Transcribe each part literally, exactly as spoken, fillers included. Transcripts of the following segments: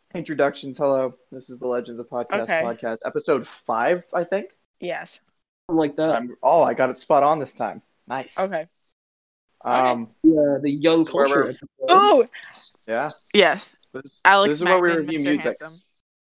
Introductions. Hello, this is the Legends of Podcast Okay. podcast, episode five, I think. Yes. Something like that. I'm, oh, I got it spot on this time. Nice. Okay. Um, the, uh, the young This is where culture. we're- episode. Oh, yeah. yes. This, Alex this is where we Magnum, review Mister music. Handsome.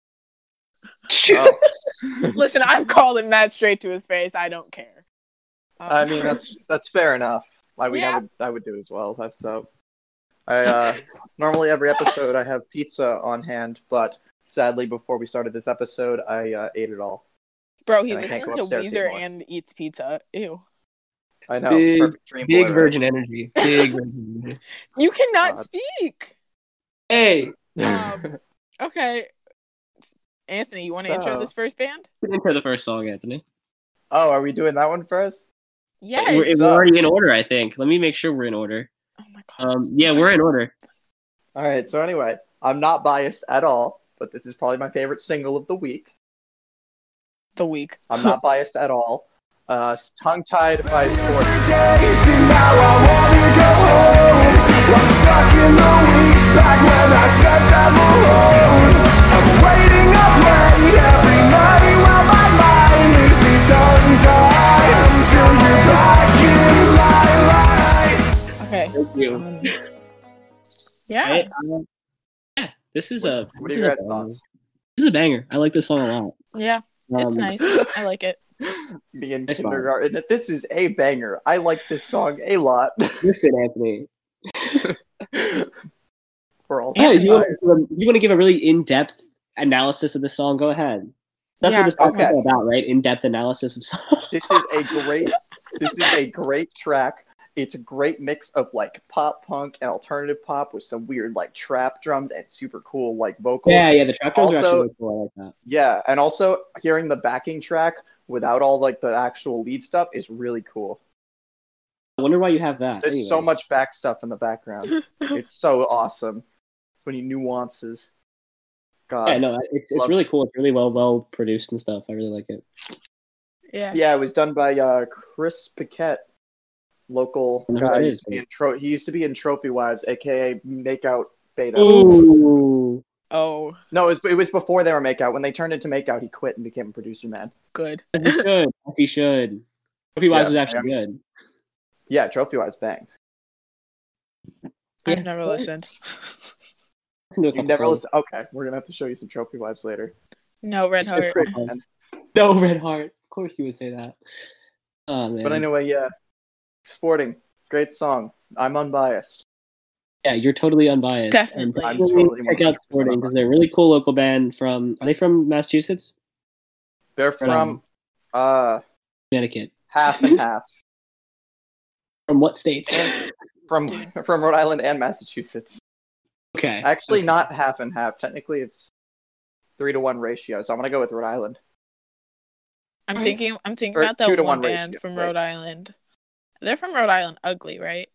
Oh. Listen, I've called him that straight to his face. I don't care. Um, I mean, that's that's fair enough. I mean, Yeah. I would I would do as well. That's so. I uh, normally every episode I have pizza on hand, but sadly before we started this episode, I uh, ate it all. Bro, he and I can't listens go to upstairs Weezer anymore. and eats pizza. Ew. I know. Big- Perfect dream Big boy, virgin energy. Big virgin energy. You cannot God. speak. Hey, right? Um, Okay. Anthony, you want to intro So- this first band? intro the first song, Anthony. Oh, are we doing that one first? Yes. We're, we're so- already in order, I think. Let me make sure we're in order. Oh my god. Um, yeah, we're in order. All right. So anyway, I'm not biased at all, but this is probably my favorite single of the week. The week. I'm not biased at all. Uh, Tongue Tied by Scorpions. days and now I wanna go home. I'm stuck in the weeks back when I spent them alone. I'm waiting up late every night while my mind leaves me tongue-tied until you're back in my life. Okay. Thank you. Um, yeah. Hey, um, yeah, this is a. What this are is your a guys' banger. thoughts? This is a banger. I like this song a lot. Yeah. It's Um, nice. I like it. Me in It's fine. kindergarten. This is a banger. I like this song a lot. Listen, Anthony. For all Yeah, time. you, want- you want to give a really in-depth analysis of the song? Go ahead. That's Yeah, what this podcast okay. is about, right? In-depth analysis of songs. This is a great. This is a great track. It's a great mix of like pop punk and alternative pop with some weird like trap drums and super cool like vocals. Yeah, yeah, the trap drums are Also- actually really cool. I like that. Yeah, and also hearing the backing track without all like the actual lead stuff is really cool. I wonder why you have that. There's Anyway. so much back stuff in the background. It's so awesome. So many nuances. God. Yeah, no, it's it's Love- really cool. It's really well well produced and stuff. I really like it. Yeah. Yeah, it was done by uh, Chris Paquette, local I know who guy. that He is. used, to be in tro- he used to be in Trophy Wives, aka Makeout Beta. Ooh, Oh, No, it was, it was before they were Makeout. When they turned into Makeout, he quit and became a producer man. good. he should. He should. Trophy Wise Yeah, was actually I mean- good. Yeah, Trophy Wives banged. I've Yeah. never listened. Listen to a You couple never songs. listen. Okay, we're gonna have to show you some Trophy Wives later. No, Red Heart. Great, man. No, Red Heart. Of course you would say that. Oh man. But anyway, yeah, Sporting, great song. I'm unbiased. Yeah, you're totally unbiased. Definitely. And I'm definitely totally check out one hundred percent Sporting because they're a really cool local band from. Are they from Massachusetts? They're Right on. from uh Connecticut. half and half. From what states? From Dude. from Rhode Island and Massachusetts. Okay. Actually, Okay. not half and half. Technically, it's three to one ratio. So I'm gonna go with Rhode Island. I'm thinking. I'm thinking Or about that two to one one band ratio, from right. Rhode Island. They're from Rhode Island. Ugly, right?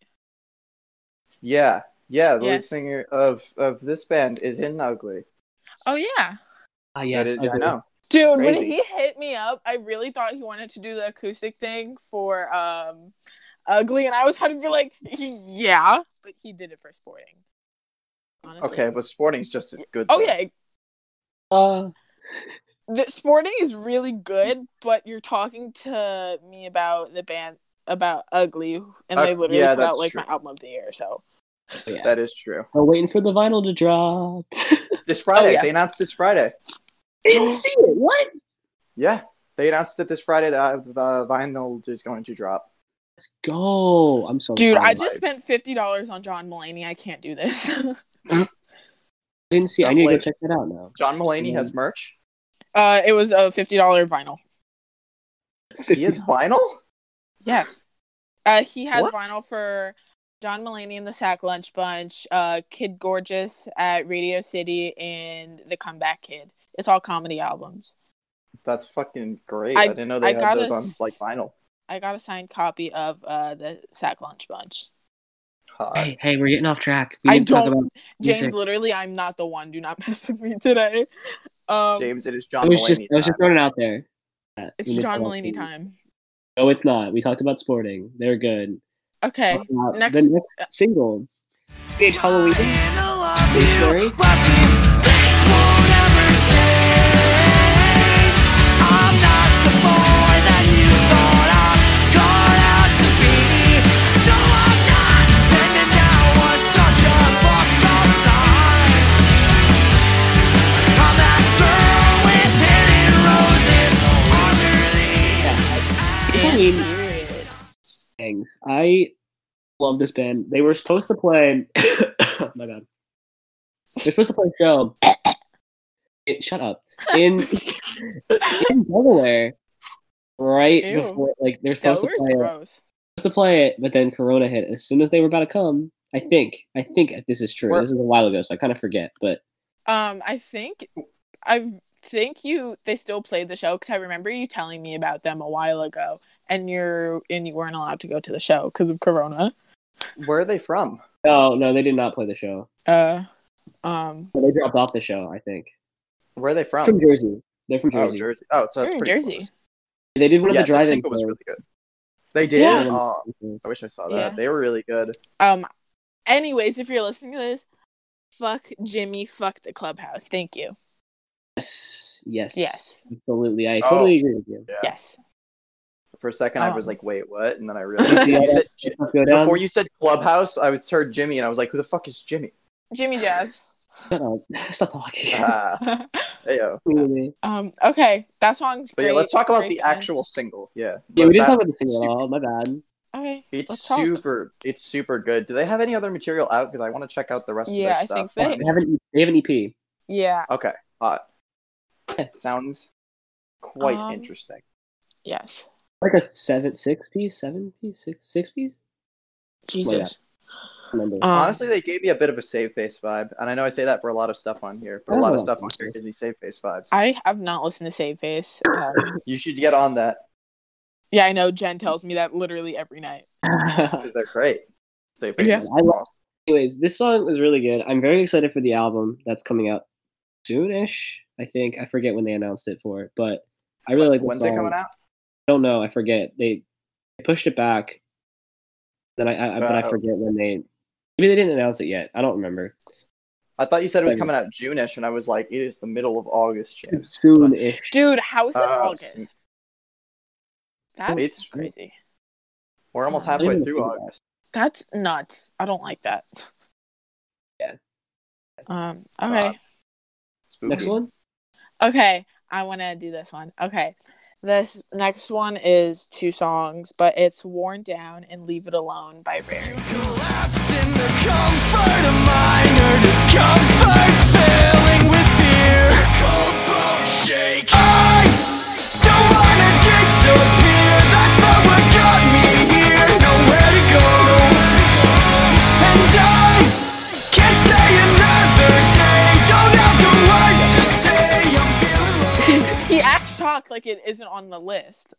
Yeah, yeah. The lead Yes. singer of of this band is in Ugly. Oh yeah, Ah, That yes. is- I okay. know. dude. When Crazy. he hit me up, I really thought he wanted to do the acoustic thing for um, Ugly, and I was had to be like, yeah, but he did it for Sporting. Honestly. Okay, but Sporting's just as good. Oh though. yeah, Uh, the Sporting is really good, but you're talking to me about the band about Ugly, and Uh, they literally yeah, put out that's like true. my album of the year. So yeah. That is true. We're waiting for the vinyl to drop. This Friday, Oh, yeah. they announced this Friday. Didn't see it. What? Yeah, they announced it this Friday that the vinyl is going to drop. Let's go. I'm so dude, I pumped. just spent fifty dollars on John Mulaney. I can't do this. I didn't see. I Don't need to go blame- check that out now. John Mulaney Yeah. has merch. uh, it was a fifty dollar vinyl. He has vinyl. Yes. Uh, he has What? vinyl for John Mulaney and the Sack Lunch Bunch, uh, Kid Gorgeous at Radio City, and The Comeback Kid. It's all comedy albums. That's fucking great. I, I- didn't know they I had gotta those on s- like vinyl. I got a signed copy of uh, the Sack Lunch Bunch. Hot. Hey, hey, we're getting off track. We I need to talk don't- about James, music. literally, I'm not the one. Do not mess with me today. Um, James, it is I John was Mulaney just, I was just time. throwing it out there. Yeah, it's we need to John talk about Mulaney music. time. No, it's not. We talked about Sporting. They're good. Okay. Talk about next- the next single, Teenage Halloween. Trying to love Are you you, scary? but these things won't I love this band. They were supposed to play. Oh my god. They're supposed to play a show. It, shut up. In in Delaware, right Ew. before, like they're supposed Delaware's to play it, gross. supposed to play it, but then Corona hit. As soon as they were about to come, I think, I think this is true. Where- This is a while ago, so I kind of forget. But Um, I think I think you they still played the show because I remember you telling me about them a while ago, and you're and you weren't allowed to go to the show because of Corona. Where are they from? no, no, they did not play the show. Uh, um, They dropped off the show, I think. Where are they from? From Jersey. They're from Oh, Jersey. Jersey. Oh, so they're that's in pretty Jersey. close. They did one of Yeah, the the drive-in single was shows. really good. They did. Yeah. Oh, I wish I saw that. Yes. They were really good. Um, anyways, if you're listening to this, fuck Jimmy, fuck the clubhouse. Thank you. Yes, yes, Yes. absolutely. I Oh. totally agree with you. Yeah. Yes. For a second, I was Um, like, "Wait, what?" And then I realized You see you all said, that stuff go down? before you said Clubhouse, I was heard Jimmy, and I was like, "Who the fuck is Jimmy?" Jimmy Jazz. Shut up. Stop talking. Ah, heyo. Really. um. Okay, that song's But great. yeah, let's talk about great the band. actual single. Yeah. Yeah, But we didn't that- talk about the single at all. My bad. Okay. It's let's talk. super. It's super good. Do they have any other material out? Because I want to check out the rest Yeah, of I their think stuff. they- They have an, they have an E P. Yeah. Okay. Hot. Yeah. Sounds quite Um, interesting. Yes. Like a seven, six piece, seven piece, six, six piece. Jesus. Remember? Um, Honestly, they gave me a bit of a save face vibe, and I know I say that for a lot of stuff on here, but a I lot don't of know. stuff on here gives me save face vibes. I have not listened to Save Face. Um, You should get on that yeah, I know Jen tells me that literally every night. because they're great. Save face Yeah. is I love- awesome. Anyways, this song was really good. I'm very excited for the album that's coming out soonish. I think I forget when they announced it for it, but I really like. When's the it song. coming out? I don't know. I forget. They pushed it back. Then I, I but I Uh, forget when they. Maybe they didn't announce it yet. I don't remember. I thought you said it was Like- coming out June-ish, and I was like, it is the middle of August, James. Soon-ish. Dude, how is it Uh, August? That's It's- crazy. We're almost I halfway didn't through think of that. August. That's nuts. I don't like that. Yeah. Um. Okay. Spooky. Next one. Okay. I want to do this one. Okay. This next one is two songs, but it's "Worn Down" and "Leave It Alone" by Rare. Collapse in the comfort of minor discomfort, filling with fear. Cold bone shake. I don't wanna disappear. That's not what got me here. Nowhere to go, and I can't stay another day. Don't have the words to say. I'm feeling low. He acts shocked like it isn't on the list.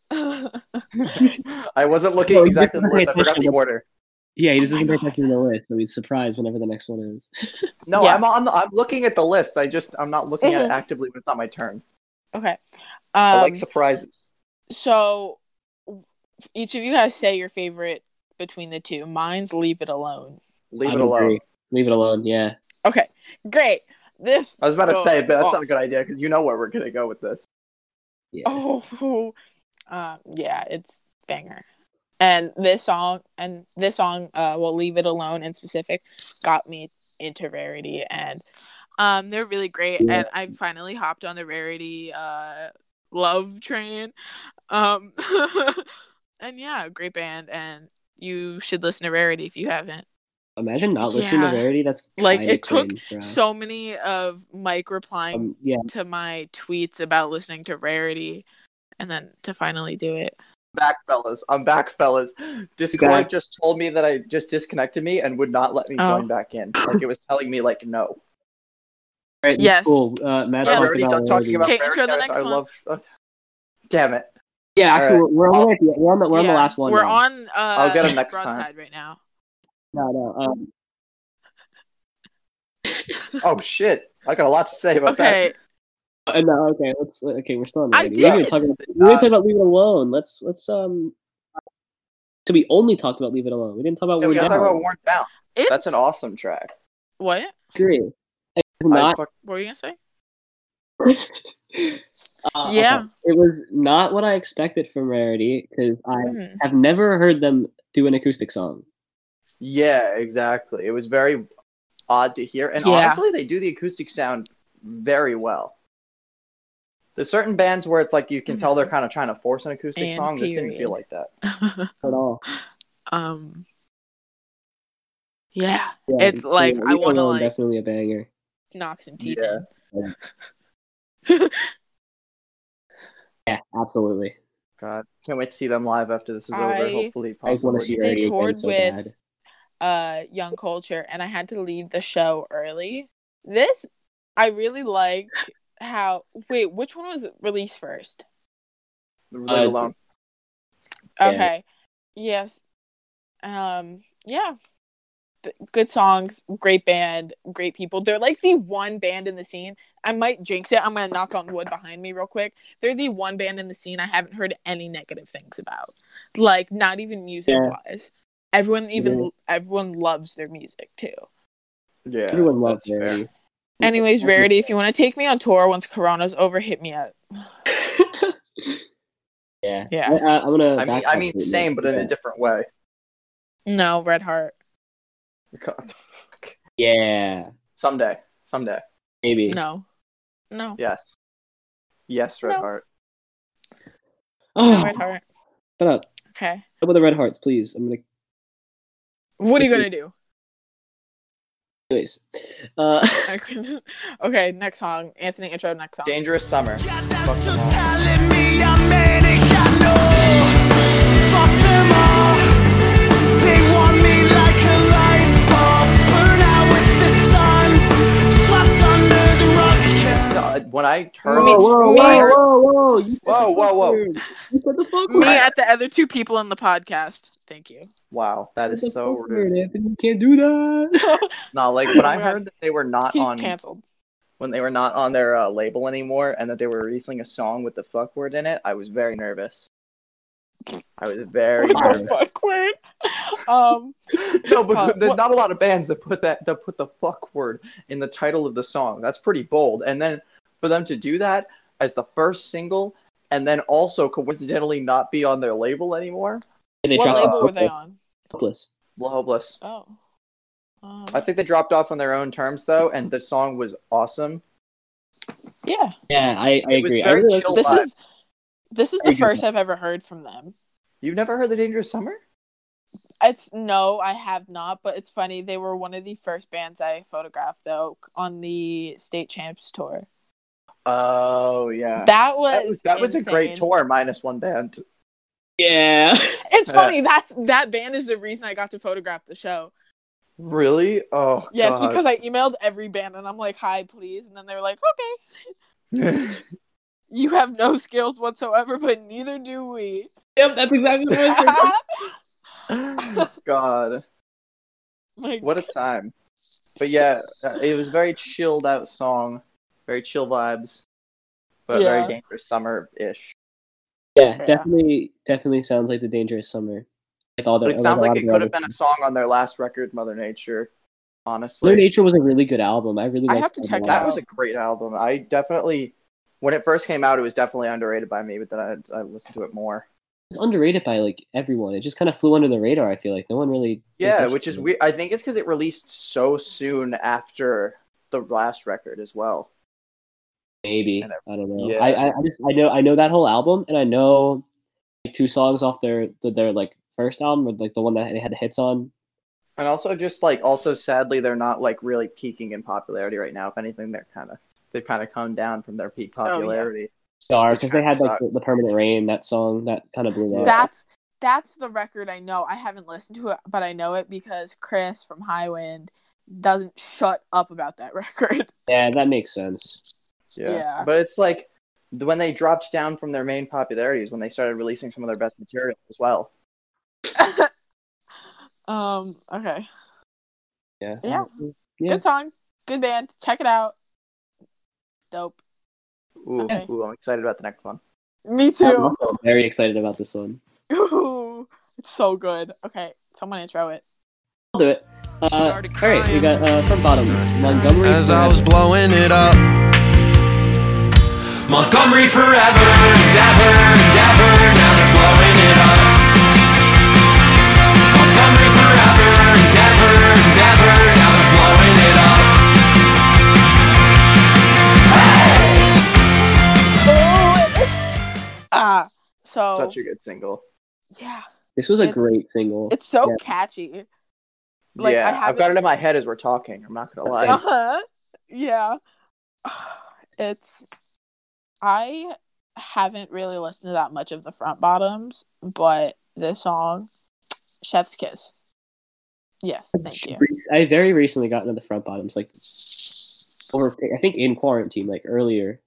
I wasn't looking No, you exactly didn't at the list. pay I forgot the attention. order. Yeah, he Oh doesn't my pay God. attention to the list, so he's surprised whenever the next one is. No, Yeah. I'm on. The, I'm looking at the list. I just I'm not looking at it Mhm. actively when it's not my turn. Okay. I Um, like surprises. so each of you guys say your favorite between the two. Mine's "Leave It Alone." Leave I it would alone. agree. Leave it alone. Yeah. Okay. Great. This. I was about to goes say, but that's off. not a good idea because you know where we're gonna go with this. Yeah. Oh, um, yeah, it's banger. And this song, and this song, uh, "We'll Leave It Alone" in specific, got me into Rarity, and um, they're really great. Yeah. And I finally hopped on the Rarity uh love train, um, and yeah, great band, and you should listen to Rarity if you haven't. Imagine not listening Yeah. to Rarity. That's Like, kinda it took cringe, bro. So many of Mike replying Um, yeah. to my tweets about listening to Rarity, and then to finally do it. Back, fellas. I'm back, fellas. Discord back. just told me that I just disconnected me and would not let me Oh. join back in. Like it was telling me like no. All right, Yes. Cool. Uh, Matt Yeah. I'm talked already about done talking Rarity. about Okay, intro the Rarity. next I one. love. uh, damn it. Yeah, actually, All right. we're I'll- only at the, we're on the we're on the Yeah, last one. We're now. on. Uh, I'll get 'em next time. Broadside right now. No, no. Um, Oh shit! I got a lot to say about Okay, uh, no. Okay. Let's. Okay, we're still on. I Rarity. We didn't even did. talk about. that. We didn't Uh, talk about Leave It Alone. Let's. Let's. Um. So we only taled about Leave It Alone. We didn't talk about yeah, we Worn gotta Down. talk about Worn Down. it's That's an awesome track. what? Agree. It's I not. fuck- What were you gonna say? uh, Yeah. okay. It was not what I expected from Rarity because I Mhm. have never heard them do an acoustic song. Yeah, exactly. It was very odd to hear, and Yeah. honestly, they do the acoustic sound very well. There's certain bands where it's like you can tell they're kind of trying to force an acoustic And song. This didn't feel period. like that. At all. Um, yeah, Yeah, it's like yeah, I Leave It want to Alone, like definitely a banger. knock some teeth Yeah. in. Yeah, absolutely. God, can't wait to see them live after this is over. I- Hopefully, I just want possibly. to see They Rarity again toured so with- bad. uh Young Culture, and I had to leave the show early. This I really like how wait, which one was released first? Leave Uh, it alone. Yeah. Okay. Yes. Um yeah. Th- good songs, great band, great people. They're like the one band in the scene. I might jinx it. I'm gonna knock on wood behind me real quick. They're the one band in the scene I haven't heard any negative things about. Like not even music wise. Everyone even Yeah. everyone loves their music too. Yeah, Everyone loves that's fair. Rarity. Anyways, Rarity, if you want to take me on tour once Corona's over, hit me up. Yeah. Yeah. I, I, I'm gonna. I mean, back I up mean, a bit same, more. but in Yeah. a different way. No, Red Heart. Yeah. Someday, someday. Maybe. No. No. Yes, yes, Red No. Heart. No Oh, Red Heart. shut up. Okay. How about the Red Hearts, please? I'm gonna. What are you gonna do? Anyways. Uh. Okay, next song. Anthony, intro next song. Dangerous Summer. Fuck Fuck them all. telling me I'm manic, I know. Fuck them all. They want me like a light bulb, burn out with the sun, swept under the rug. No, when I heard, Whoa, whoa, me- whoa, whoa, whoa! You said Whoa, the whoa, fuck whoa. word. You said the fuck Me word. at the other two people in the podcast. Thank you. wow, that You said is the so fuck rude. word, Anthony. You can't do that. No, like when Oh I my God. heard that they were not He's on canceled. when they were not on their uh, label anymore, and that they were releasing a song with the fuck word in it, I was very nervous. I was very What the nervous. fuck word? Um, No, but Uh, there's what- not a lot of bands that put that that put the fuck word in the title of the song. That's pretty bold. And then for them to do that as the first single, and then also coincidentally not be on their label anymore, And they what dropped label off were they on? Hopeless. hopeless. Oh. Um, I think they dropped off on their own terms though, and the song was awesome. yeah. Yeah, I, I It was agree. I very really like chill This vibes. is this is I the agree. first I've ever heard from them. You've never heard the Dangerous Summer? It's no, I have not, but it's funny. They were one of the first bands I photographed though on the State Champs tour. Oh yeah. That was That was, that was a great insane. tour, minus one band. Yeah. It's funny that's that band is the reason I got to photograph the show. Really? Oh Yes, God. because I emailed every band and I'm like, "Hi, please," and then they were like, "Okay, you have no skills whatsoever, but neither do we." Yep, that's exactly what I was thinking. God, Like, what a time. But yeah, uh, it was a very chilled out song, very chill vibes, but Yeah. very Dangerous Summer-ish. Yeah, Yeah. definitely, definitely sounds like the Dangerous Summer. Like all the, It sounds a like lot it of could the have been other- a song on their last record, Mother Nature. Honestly, Mother Nature was a really good album. I really I liked have to that check album. it that out. was a great album. I definitely, when it first came out, it was definitely underrated by me, but then I, I listened to it more. It's underrated by like everyone. It just kind of flew under the radar. I feel like no one really. paid Yeah, attention which to is it. weird. I think it's because it released so soon after the last record as well. Maybe And I don't know. yeah. I, I I just I know I know that whole album, and I know like two songs off their their like first album, or like the one that they had the hits on. And also, just like, also sadly, they're not like really peaking in popularity right now. If anything, they're kind of they've kind of come down from their peak Oh, yeah. popularity. Star Which because they kinda had like the, sucks. the Permanent Rain, that song that kind of blew up. That's that's the record I know. I haven't listened to it, but I know it because Chris from Highwind doesn't shut up about that record. Yeah, that makes sense. Yeah. Yeah. But it's like th- when they dropped down from their main popularity is when they started releasing some of their best material as well. um. Okay. Yeah. Yeah. Yeah. Good song. Good band. Check it out. Dope. Ooh, Okay. ooh, I'm excited about the next one. Me I'm too. also very excited about this one. Ooh, it's so good. Okay, someone intro it. I'll do it. Uh, all right, we got uh, from Bottoms, Montgomery. As I was Forever. blowing it up. Montgomery forever, endeavor, endeavor, now they're blowing it up. Montgomery forever, endeavor, endeavor, now they're blowing it up. Ah, so Such a good single. yeah, This was a It's- great single. It's so Yeah. catchy. Like, I yeah, I've got it in haven't- my head as we're talking. I'm not gonna lie. Same. Uh-huh. Yeah. It's I haven't really listened to that much of the Front Bottoms, but this song, Chef's Kiss. Yes, thank you. I very recently got into the Front Bottoms, like over. I think in quarantine, like earlier.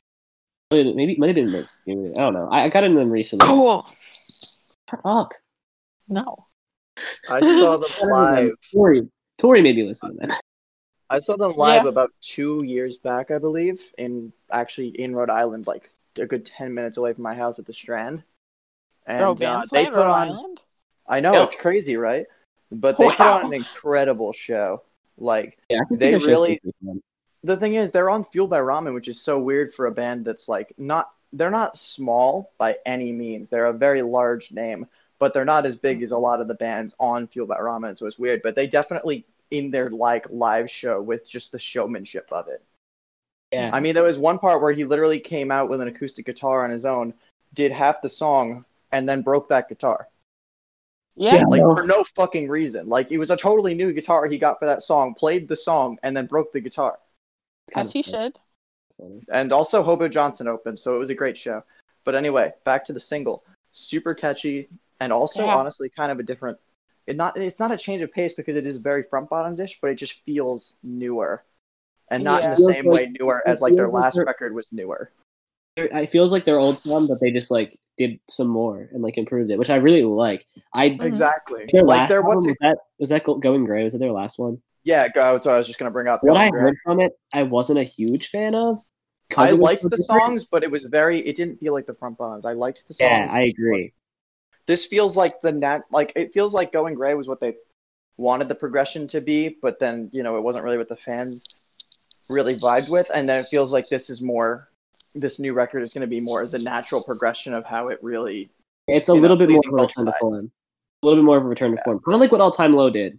Maybe it might have been. Like, I don't know. I, I got into them recently. Cool. Shut up. No. I saw them live. Tori, Tori made me listen to them. I saw them live Yeah. about two years back, I believe, in actually in Rhode Island, like a good ten minutes away from my house at the Strand. And Bro, uh, bands they playing put Rhode on. Island? I know, Yep. it's crazy, right? But they put Wow. on an incredible show. Like Yeah, I can They see their really- shows being fun. the thing is, they're on Fueled by Ramen, which is so weird for a band that's like not. They're not small by any means. They're a very large name, but they're not as big as a lot of the bands on Fueled by Ramen. So it's weird. But they definitely in their like live show with just the showmanship of it. Yeah. I mean, there was one part where he literally came out with an acoustic guitar on his own, did half the song, and then broke that guitar. Yeah. Yeah. Like, No. for no fucking reason. Like, it was a totally new guitar he got for that song, played the song, and then broke the guitar. As he should. Funny. And also, Hobo Johnson opened, so it was a great show. But anyway, back to the single. Super catchy, and also, Yeah. honestly, kind of a different... It not It's not a change of pace because it is very front bottoms-ish, but it just feels newer. And not in the Yeah. same way newer as, like, their Feels like last they're- record was newer. It feels like their old one, but they just like did some more and like improved it, which I really like. I Mhm. Exactly. their Like, last there album, was... was that was that Go- Going Gray? Was it their last one? Yeah, go- that's what I was just going to bring up. What I Going Gray. heard from it, I wasn't a huge fan of. 'cause I it was liked so the different. songs, but it was very. It didn't feel like the front bottoms. I liked the songs. Yeah, I agree. This feels like the nat. Like it feels like Going Gray was what they wanted the progression to be, but then you know it wasn't really what the fans really vibed with, and then it feels like this is more. This new record is going to be more the natural progression of how it really. It's a you know, little bit more pleasing of a both return to sides. form. A little bit more of a return to form, kind of like what All Time Low did.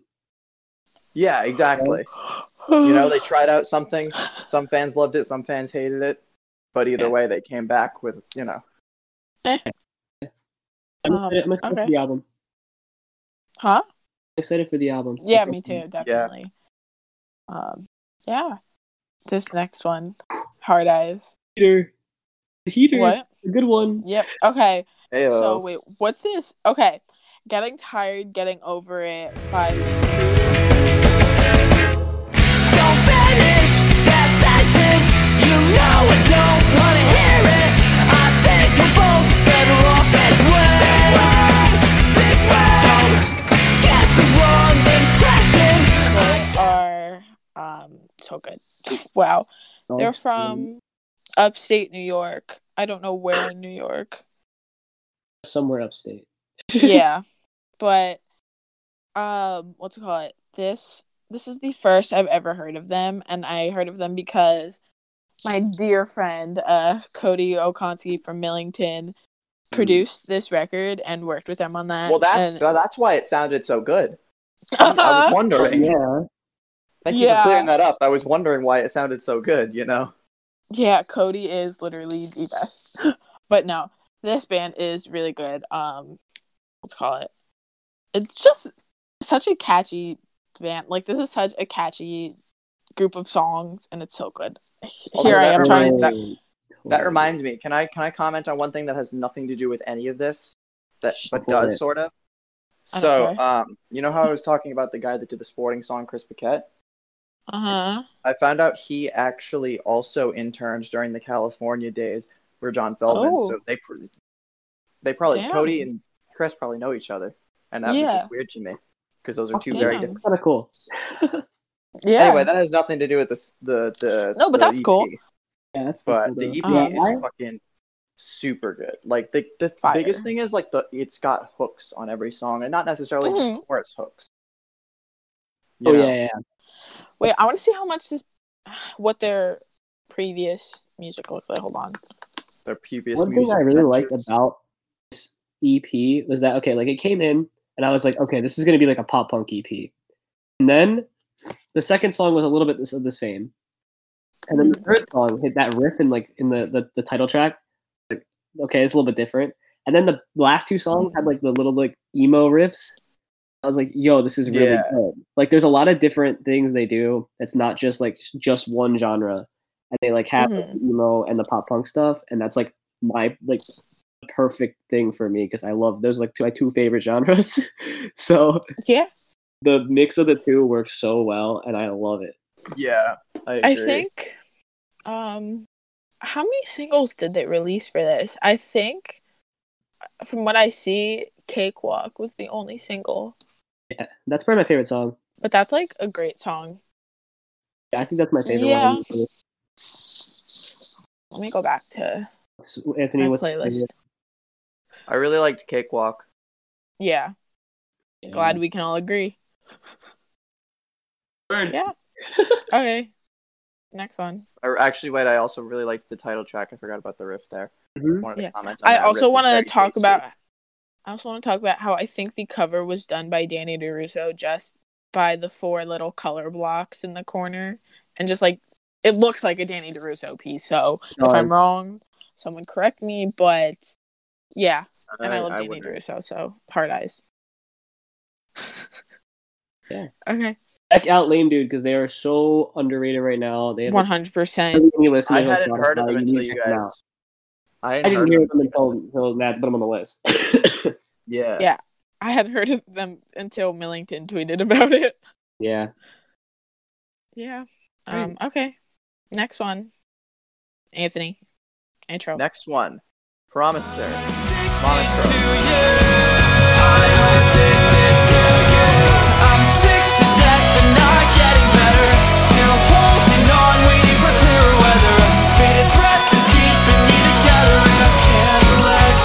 Yeah, exactly. You know, they tried out something. Some fans loved it. Some fans hated it. But either Yeah. way, they came back with you know. I'm Um, excited, I'm excited okay. for the album. Huh? I'm excited for the album. Yeah, me too, definitely. Um, yeah. This next one, Hard Eyes. Heater. The heater. What? A good one. Yep. Okay. Heyo. So wait, what's this? Okay, Getting Tired, Getting Over It by Don't finish that sentence. You know I don't wanna hear it. I think we're both better off this way. This way. Don't get the wrong impression. They are um so good. Wow. They're from upstate New York. I don't know where in New York. somewhere upstate. Yeah. But um what's it called? This this is the first I've ever heard of them, and I heard of them because my dear friend uh Cody Okonski from Millington produced this record and worked with them on that. Well, that's and that's why it sounded so good. I was wondering. Yeah. Thank you Yeah. for clearing that up. I was wondering why it sounded so good. You know. Yeah, Cody is literally the best. But no, this band is really good. Um, let's call it. It's just such a catchy band. Like, this is such a catchy group of songs, and it's so good. Although Here I that am reminds- trying. that- That reminds me. Can I can I comment on one thing that has nothing to do with any of this, that but Go does ahead. sort of? I don't So, care. um, you know how I was talking about the guy that did the sporting song, Chris Paquette? Uh huh. I found out he actually also interned during the California days for John Feldman. Oh. So they pr- they probably Damn. Cody and Chris probably know each other, and that was Yeah. just weird to me because those are two Damn. very different. Kind of cool. Yeah. Anyway, that has nothing to do with this. The the No, but the that's E P. cool. Yeah, that's But cool, the though. E P Uh-huh. is I- fucking super good. Like the the Fire. biggest thing is like the it's got hooks on every song, and not necessarily Mhm. just chorus hooks. You Oh know? yeah, yeah. Wait, I want to see how much this, what their previous music looks like. Hold on. Their previous One thing music I really liked ventures. about this E P was that okay, like it came in and I was like, okay, this is gonna be like a pop punk E P, and then the second song was a little bit of the same, and then the third song hit that riff in like in the the, the title track. Like, okay, it's a little bit different, And then the last two songs had like the little like emo riffs. I was like, yo, this is really Yeah. good. Like there's a lot of different things they do. It's not just like just one genre. And they like have like, the emo and the pop punk stuff. And that's like my like perfect thing for me because I love those like two, my two favorite genres. So Yeah. the mix of the two works so well and I love it. Yeah, I I agree. think, um, how many singles did they release for this? I think, from what I see, Cakewalk was the only single. Yeah, that's probably my favorite song. But that's like a great song. Yeah, I think that's my favorite Yeah. one. Let me go back to Anthony, my what's your playlist. favorite? I really liked Cakewalk. Yeah. Glad we can all agree. Word. Yeah. Okay. Next one. I, actually, wait, I also really liked the title track. I forgot about the riff there. Mhm. Wanted to Yeah. comment on I that. also Riff was want to very talk tasty. about. I also want to talk about how I think the cover was done by Danny DeRusso just by the four little color blocks in the corner, and just like it looks like a Danny DeRusso piece. So if I'm wrong, someone correct me. But yeah, and I, love Danny wouldn't- DeRusso, so hard eyes. Yeah. Okay. Check out Lame Dude because they are so underrated right now. They have One like, hundred percent. many listeners I on hadn't heard of Spotify. them You need until to you check them out. guys. I, I hadn't didn't heard hear of them until until Matt's put them on the list. Yeah. Yeah. I hadn't heard of them until Millington tweeted about it. Yeah. Yeah. Um. Okay. Next one. Anthony. Intro. Next one, Promiser. Monotone. I'm sick to death and not getting better. Still holding on, waiting for clearer weather. Bated breath is keeping me together, and I can't let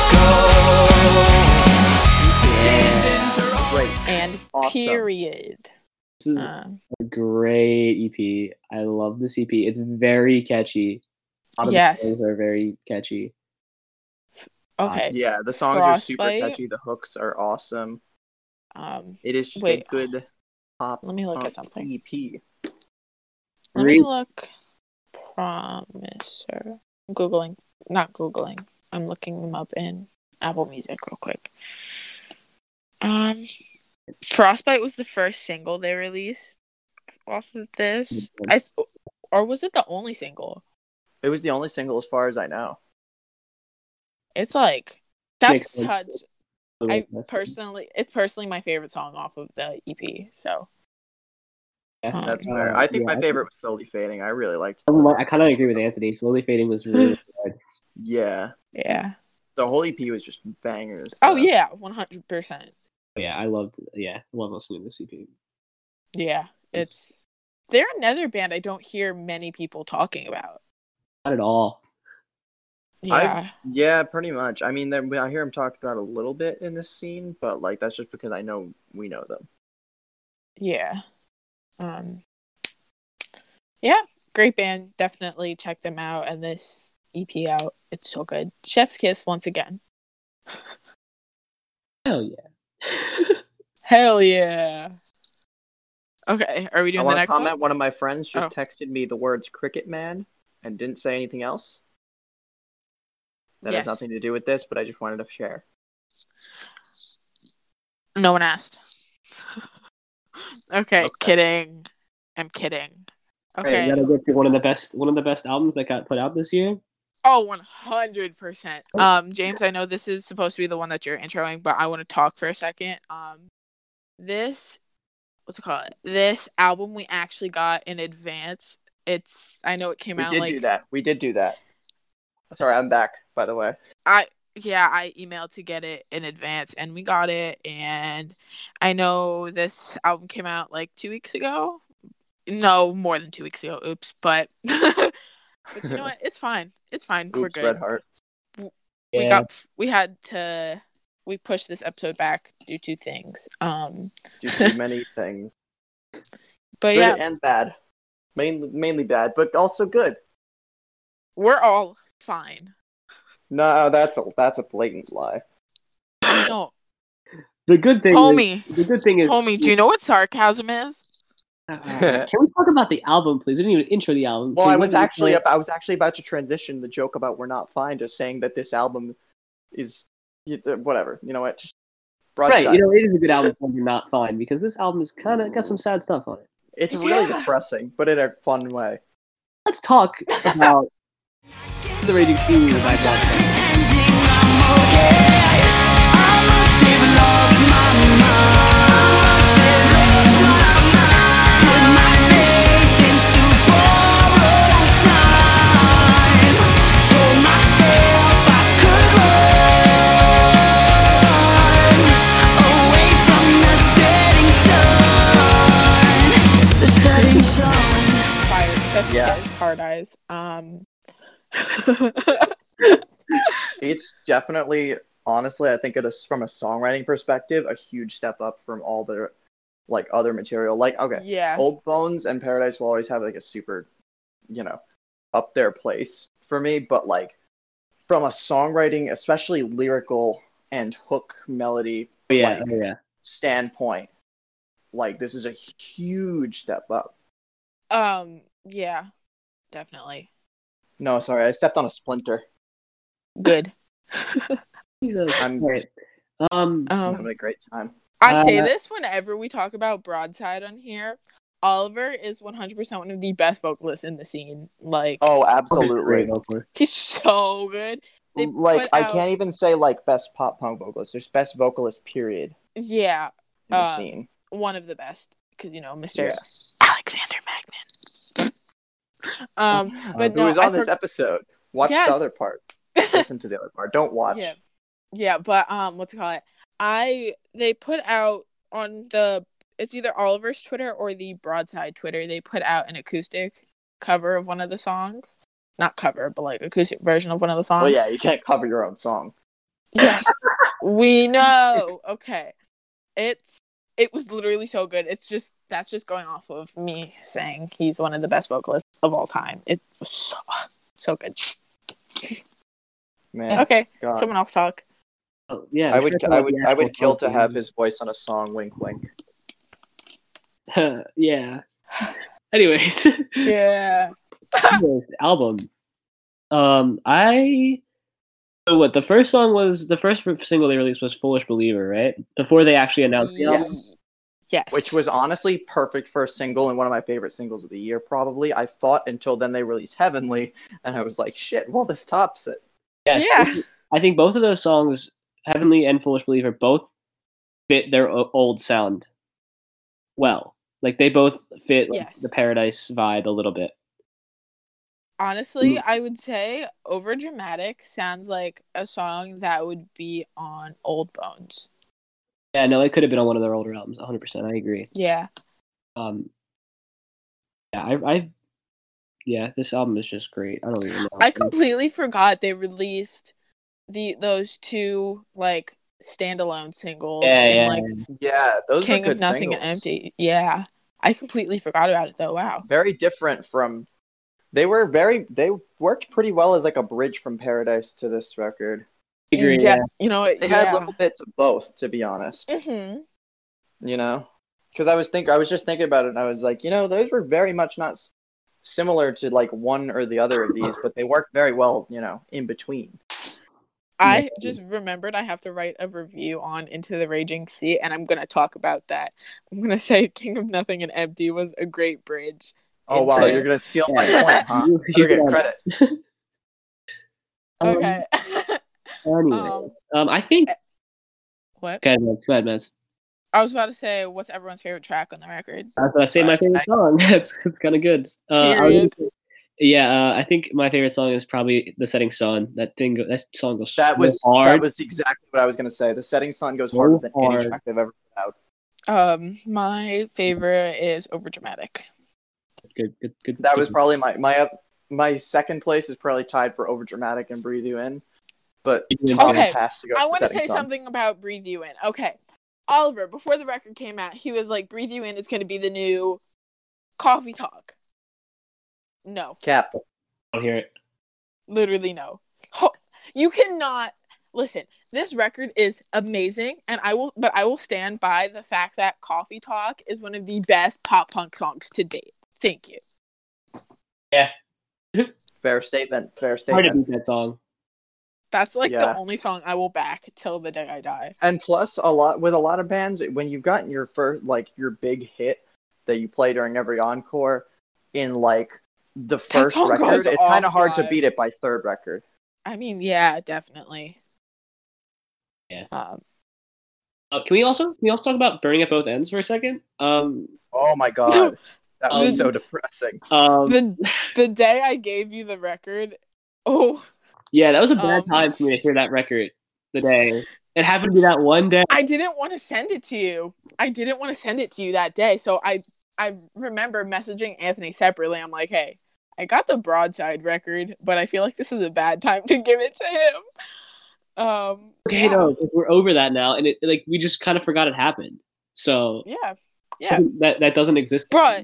go. Seasons are all Great. And Awesome. period. This is Um, a great E P. I love this E P. It's very catchy. A lot of Yes. the songs are very catchy. okay. Yeah, the songs are super Frostbite. catchy. The hooks are awesome. Um. It is just Wait. a good pop Let me look punk at something. E P. Let Great. me look. Promiser. I'm Googling. Not Googling. I'm looking them up in Apple Music real quick. Um, Frostbite was the first single they released off of this. I th- or was it the only single? It was the only single as far as I know. It's like that's Makes sense. such. I That's good. personally, it's personally my favorite song off of the E P. So Yeah. um, That's Uh, fair. I think yeah, my I favorite was Slowly Fading. I really liked I'm it. like- I kind of agree with Anthony. Slowly Fading was really good. Yeah. yeah. The whole E P was just bangers. Oh Uh, yeah, one hundred percent. Yeah, I loved. Yeah, love listening to this E P. Yeah, it's they're another band I don't hear many people talking about. Not at all. Yeah, I've, yeah, pretty much. I mean, there- I hear them talked about a little bit in this scene, but like that's just because I know we know them. yeah, um, yeah. Great band. Definitely check them out and this E P out. It's so good. Chef's Kiss once again. Hell yeah. Hell yeah. Okay, are we I doing the want to next comment. one? One of my friends just Oh. texted me the words "Cricket Man" and didn't say anything else. That Yes. has nothing to do with this, but I just wanted to share. No one asked. okay, Okay. kidding. I'm kidding. Right, Okay. we gotta get to one of the best, one of the best albums that got put out this year. Oh, one hundred percent. Um, James, I know this is supposed to be the one that you're introing, but I want to talk for a second. Um, this, what's it called? This album we actually got in advance. It's, I know it came We out did like, do that. We did do that. Sorry, I'm back. By the way. I, yeah, I emailed to get it in advance and we got it. And I know this album came out like two weeks ago. No, more than two weeks ago. Oops. But, but you know what? It's fine. It's fine. We're Oops, good. Red Heart. we Yeah. got we had to we pushed this episode back due to things um Do too many things. but Good yeah, and bad. Mainly, mainly bad, but also good. we're all fine. No, that's a that's a blatant lie. No, The good thing, homie is, the good thing is, homie do you know what sarcasm is? Uh, can we talk about the album, please? We didn't even intro the album. Well, Can I we was let me actually know- up, I was actually about to transition the joke about "We're Not Fine" to saying that this album is you, uh, whatever. You know what? Just Right, broadside. you know, it is a good album when you're not fine, because this album is kind of got some sad stuff on it. It's really Yeah. depressing, but in a fun way. Let's talk about the Raging Sea by Blood Song. Pretending I'm okay. Almost even lost my mind. Put my faith into borrowed time. Told myself I could run away from the setting sun. The setting sun. Fire, especially Yeah. his Hard Eyes. Um, It's definitely, honestly, I think it is from a songwriting perspective, a huge step up from all the like other material. Like, okay, yes. Old Bones and Paradise will always have like a super, you know, up there place for me. But like from a songwriting, especially lyrical and hook melody Oh, yeah, like oh, yeah. standpoint, like this is a huge step up. Um, yeah, definitely. No, sorry, I stepped on a splinter. Good. Jesus. I'm- Right. Um, I'm Um, having a great time. I say Uh, this whenever we talk about Broadside on here. Oliver is one hundred percent one of the best vocalists in the scene. Like, Oh, great absolutely. vocal. he's so good. They Like put I out- can't even say like best pop punk vocalist. There's best vocalist period Yeah, in the Uh, scene. one of the best. Because, you know, Mister Yeah. Alexander Magnin. um, but Who no, was on I this for- episode? Watch Yes. the other part. Listen to the other part. Don't watch. Yeah, yeah, but um, what's it call it? I they put out on the it's either Oliver's Twitter or the Broadside Twitter. They put out an acoustic cover of one of the songs, not cover, but like acoustic version of one of the songs. Well, yeah, you can't cover your own song. Yes, we know. Okay, it's it was literally so good. It's just that's just going off of me saying he's one of the best vocalists of all time. It was so so good. Man, Okay, God. someone else talk. Oh, yeah, I I'm would, trying to I talk would, about I the would actual kill to song. have his voice on a song. Wink, wink. Yeah. Anyways, Yeah. Anyways, album. Um, I. So what? The first song was the first single they released was "Foolish Believer," right? Before they actually announced the album. Yes. Yes. Which was honestly perfect for a single and one of my favorite singles of the year, probably. I thought until then they released Heavenly, and I was like, shit, well, this tops it. Yes, Yeah. I think both of those songs, "Heavenly" and "Foolish Believer," both fit their o- old sound well. Like they both fit like, Yes. the Paradise vibe a little bit. Honestly, Mm. I would say Over Dramatic sounds like a song that would be on Old Bones. Yeah, no, it could have been on one of their older albums. one hundred percent, I agree. Yeah. Um, yeah, I, I, yeah, this album is just great. I don't even know. I completely forgot they released the those two like standalone singles Yeah, in yeah. like Yeah, those King were good of Nothing singles. and Empty. Yeah. I completely forgot about it though. Wow. Very different from. They were very. They worked pretty well as like a bridge from Paradise to this record. I agree, Yeah, yeah. you know, They yeah. had little bits of both, to be honest. hmm You know, because I was think I was just thinking about it, and I was like, you know, those were very much not s- similar to like one or the other of these, but they worked very well, you know, in between. I just remembered I have to write a review on Into the Raging Sea, and I'm gonna talk about that. I'm gonna say King of Nothing and Empty was a great bridge. Oh wow, into- you're gonna steal my Yeah. point, huh? You- Better you get got credit. Um, Okay. Anyway, um, um, I think. what? Go ahead, Mez. Go ahead, Mez. I was about to say, what's everyone's favorite track on the record? I was gonna say my favorite song. it's it's kind of good. Uh, I was gonna Period. say- yeah, uh, I think my favorite song is probably "The Setting Sun." That thing, go, that song goes That so was hard. that was exactly what I was gonna say. The Setting Sun goes harder than any hard. track they've ever put out. Um, my favorite is Overdramatic. good, good, good. That good. was probably my my my second place is probably tied for Overdramatic and Breathe You In, but Breathe You In. Tom Okay, has to go. I for want to Setting say Sun. something about Breathe You In. Okay, Oliver, before the record came out, he was like, Breathe You In is going to be the new Coffee Talk. No, Cap. I don't hear it. literally no. Ho- you cannot listen. This record is amazing, and I will, but I will stand by the fact that Coffee Talk is one of the best pop punk songs to date. Thank you. Yeah, Fair statement. Fair hard to statement. beat that song. That's like Yeah. the only song I will back till the day I die. And plus, a lot with a lot of bands, when you've gotten your first, like your big hit that you play during every encore, in like the first song record, goes it's kind of off hard to live. beat it by third record. I mean, yeah, definitely. Yeah. Um, Uh, can we also can we also talk about burning at both ends for a second? Um, Oh my god, that was Um, so depressing. um, the the day I gave you the record, oh, yeah, that was a bad um, time for me to hear that record. The day it happened to be that one day. I didn't want to send it to you. I didn't want to send it to you that day. So I I remember messaging Anthony separately. I'm like, hey, I got the Broadside record, but I feel like this is a bad time to give it to him. Um, Okay, yeah. no, we're over that now, and it like we just kind of forgot it happened. So Yeah, yeah, that that doesn't exist. bro.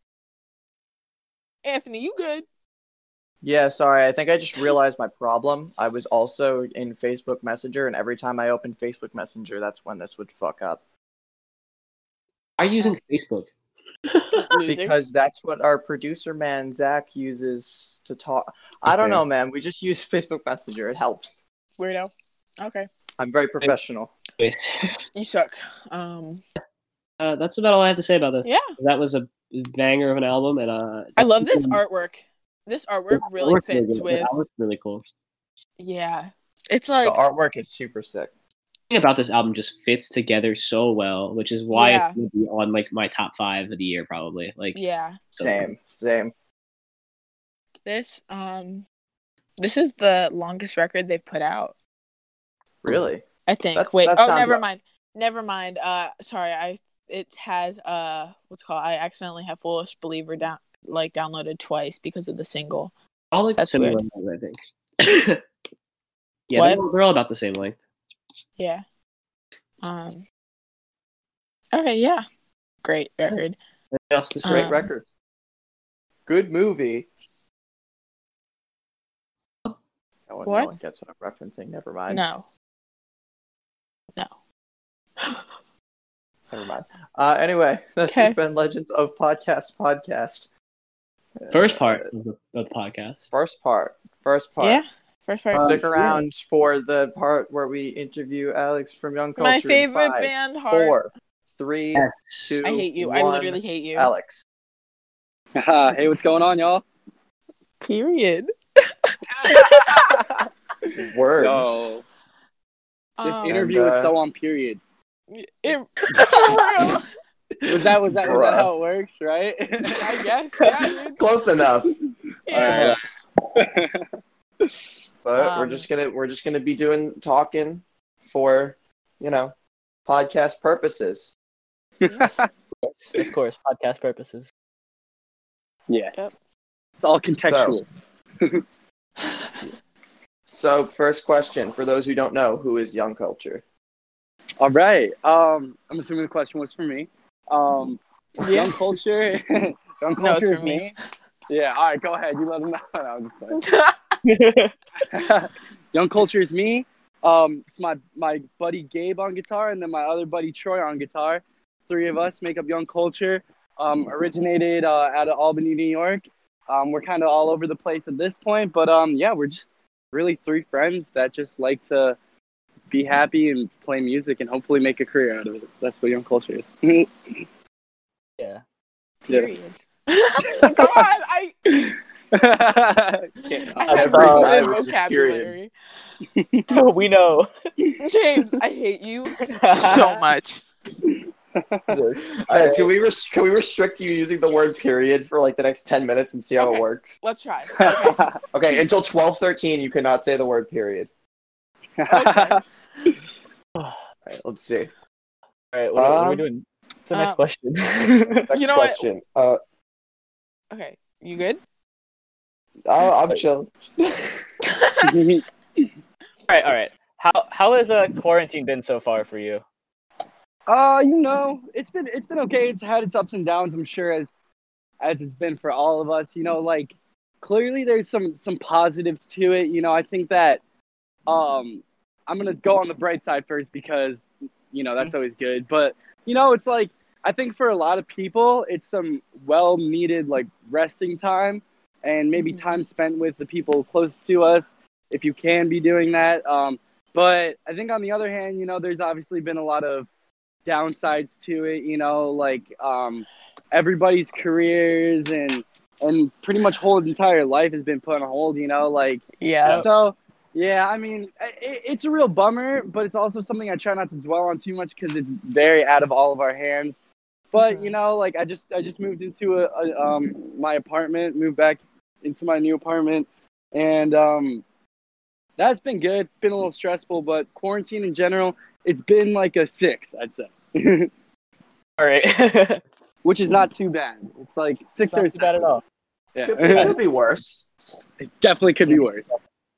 Anthony, you good? Yeah, sorry. I think I just realized my problem. I was also in Facebook Messenger, and every time I opened Facebook Messenger, that's when this would fuck up. Are you using Facebook? Loser. Because that's what our producer man Zach uses to talk. I don't Okay. know, man. We just use Facebook Messenger. It helps. Weirdo. Okay, I'm very professional. Wait. you suck. Um, Uh, that's about all I have to say about this. yeah, That was a banger of an album, and uh, I love this artwork. This artwork really artwork's fits good. with. The artwork's really cool. Yeah, it's The like artwork is super sick. The thing about this album just fits together so well, which is why Yeah. it's gonna be on like my top five of the year probably. Like, yeah. so- Same, same. This um, this is the longest record they've put out. Really? I think. That's- Wait. that Oh, sounds never right. mind. Never mind. Uh, sorry. I it has uh, what's it called? I accidentally have Foolish Believer down like downloaded twice because of the single. all like That's similar, weird. length, I think. yeah, What? they're, all- they're all about the same length. Yeah. Um. Okay. Yeah. Great record. Anything else to say? Great Um, record. Good movie. No one, What? no one gets what I'm referencing. Never mind. No. No. Never mind. Uh, anyway, this Okay. has been Legends of Podcast podcast. First Uh, part of the, of the podcast. First part. First part. Yeah. First part. Uh, Stick yeah. around for the part where we interview Alex from Young Culture. My in favorite five, band, Heart. Four, three, Yes. two, I hate you. I one. literally hate you. Alex. Hey, what's going on, y'all? Period. Word. Yo, this Um, interview And, was uh, so on period. it, for real. Was that was that was Bruh. that how it works, right? I guess. Yeah, dude. Close enough. Yeah. Alright. But we're Um, just gonna we're just gonna be doing talking for, you know, podcast purposes. Yes. Of course, podcast purposes. Yes. Yep. It's all contextual. So first question, for those who don't know, who is Young Culture? All right. Um, I'm assuming the question was for me. Um, Yeah. Young Culture. Young Culture No, it's for is me. me. Yeah. All right. Go ahead. You let them know. No, I'm just playing. Young Culture is me. Um, it's my my buddy Gabe on guitar, and then my other buddy Troy on guitar. Three of us make up Young Culture. Um, originated uh, out of Albany, New York. Um, we're kind of all over the place at this point, but um, yeah, we're just really three friends that just like to be happy and play music and hopefully make a career out of it. That's what Young Culture is. Yeah. Period. God, I I have Every time limited it's just vocabulary. we know. James, I hate you so much. Uh, can we res- can we restrict you using the word period for like the next ten minutes and see how Okay. it works? Let's try. Okay. Okay, until twelve thirteen, you cannot say the word period. Okay. All right, let's see. All right, what, what are we Um, doing? What's the next um, question? Next You know what? question. Uh, Okay. You good? oh, I'm chill. all right, all right. How how has uh, quarantine been so far for you? Uh, you know, it's been it's been okay. It's had its ups and downs, I'm sure, as as it's been for all of us. You know, like clearly there's some some positives to it. You know, I think that um I'm gonna go on the bright side first because you know that's always good. But you know, it's like I think for a lot of people, it's some well needed like resting time and maybe Mhm. time spent with the people closest to us. if you can be doing that. Um, but I think on the other hand, you know, there's obviously been a lot of downsides to it. You know, like um, everybody's careers and and pretty much whole entire life has been put on hold. You know, like Yeah. so. Yeah, I mean, it, it's a real bummer, but it's also something I try not to dwell on too much because it's very out of all of our hands. But Mhm. you know, like I just I just moved into a, a um my apartment, moved back into my new apartment, and um that's been good. Been a little stressful, but quarantine in general, it's been like a six, I'd say, All right. which is not too bad. It's like six It's not or too bad at seven. all. Yeah, Could, it could be worse. it definitely could be worse.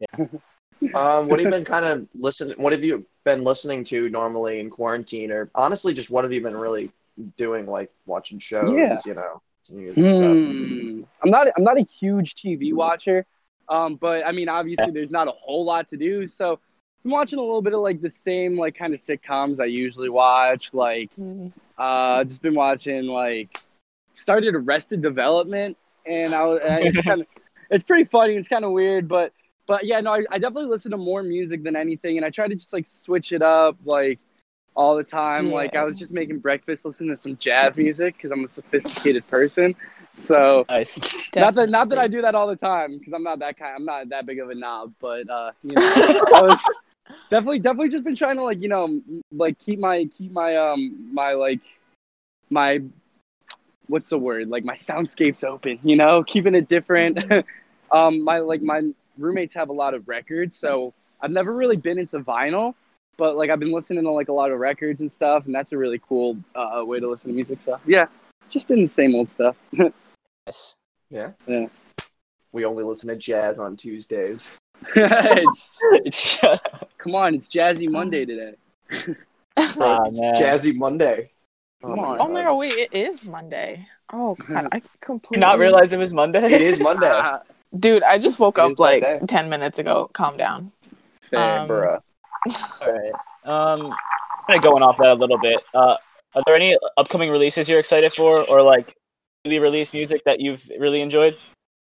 Um, what have you been kind of listening? What have you been listening to normally in quarantine, or honestly, just what have you been really doing, like watching shows? Yeah. You know, some music stuff. Hmm. I'm not I'm not a huge T V watcher, um, but I mean obviously there's not a whole lot to do, so I'm watching a little bit of like the same like kind of sitcoms I usually watch. Like Mhm. uh, just been watching like started Arrested Development, and I was and it's kind of it's pretty funny. It's kind of weird, but but yeah, no, I, I definitely listen to more music than anything, and I try to just like switch it up like all the time. Like I Yeah. was just making breakfast, listening to some jazz music because I'm a sophisticated person. So Nice. not that not that I Definitely. do that all the time because I'm not that kind. I'm not that big of a knob, but uh, you know, I was definitely definitely just been trying to like you know m- like keep my keep my um my like my what's the word like my soundscapes open. You know, keeping it different. Mhm. um, my like my roommates have a lot of records, so I've never really been into vinyl. But like I've been listening to like a lot of records and stuff, and that's a really cool uh, way to listen to music. So yeah, just been the same old stuff. Nice. Yeah. Yeah. We only listen to jazz on Tuesdays. It's- Shut up. come on, it's Jazzy Monday today. Ah, It's man. Jazzy Monday. Come on. Oh my god, wait, it is Monday. Oh god, I Did completely you not realize it was Monday? It is Monday. Ah, Dude, I just woke It up is that like day. ten minutes ago. Calm down. fair. Um, Bruh. All right. Um, kind of going off that a little bit. Uh, are there any upcoming releases you're excited for, or like newly released music that you've really enjoyed?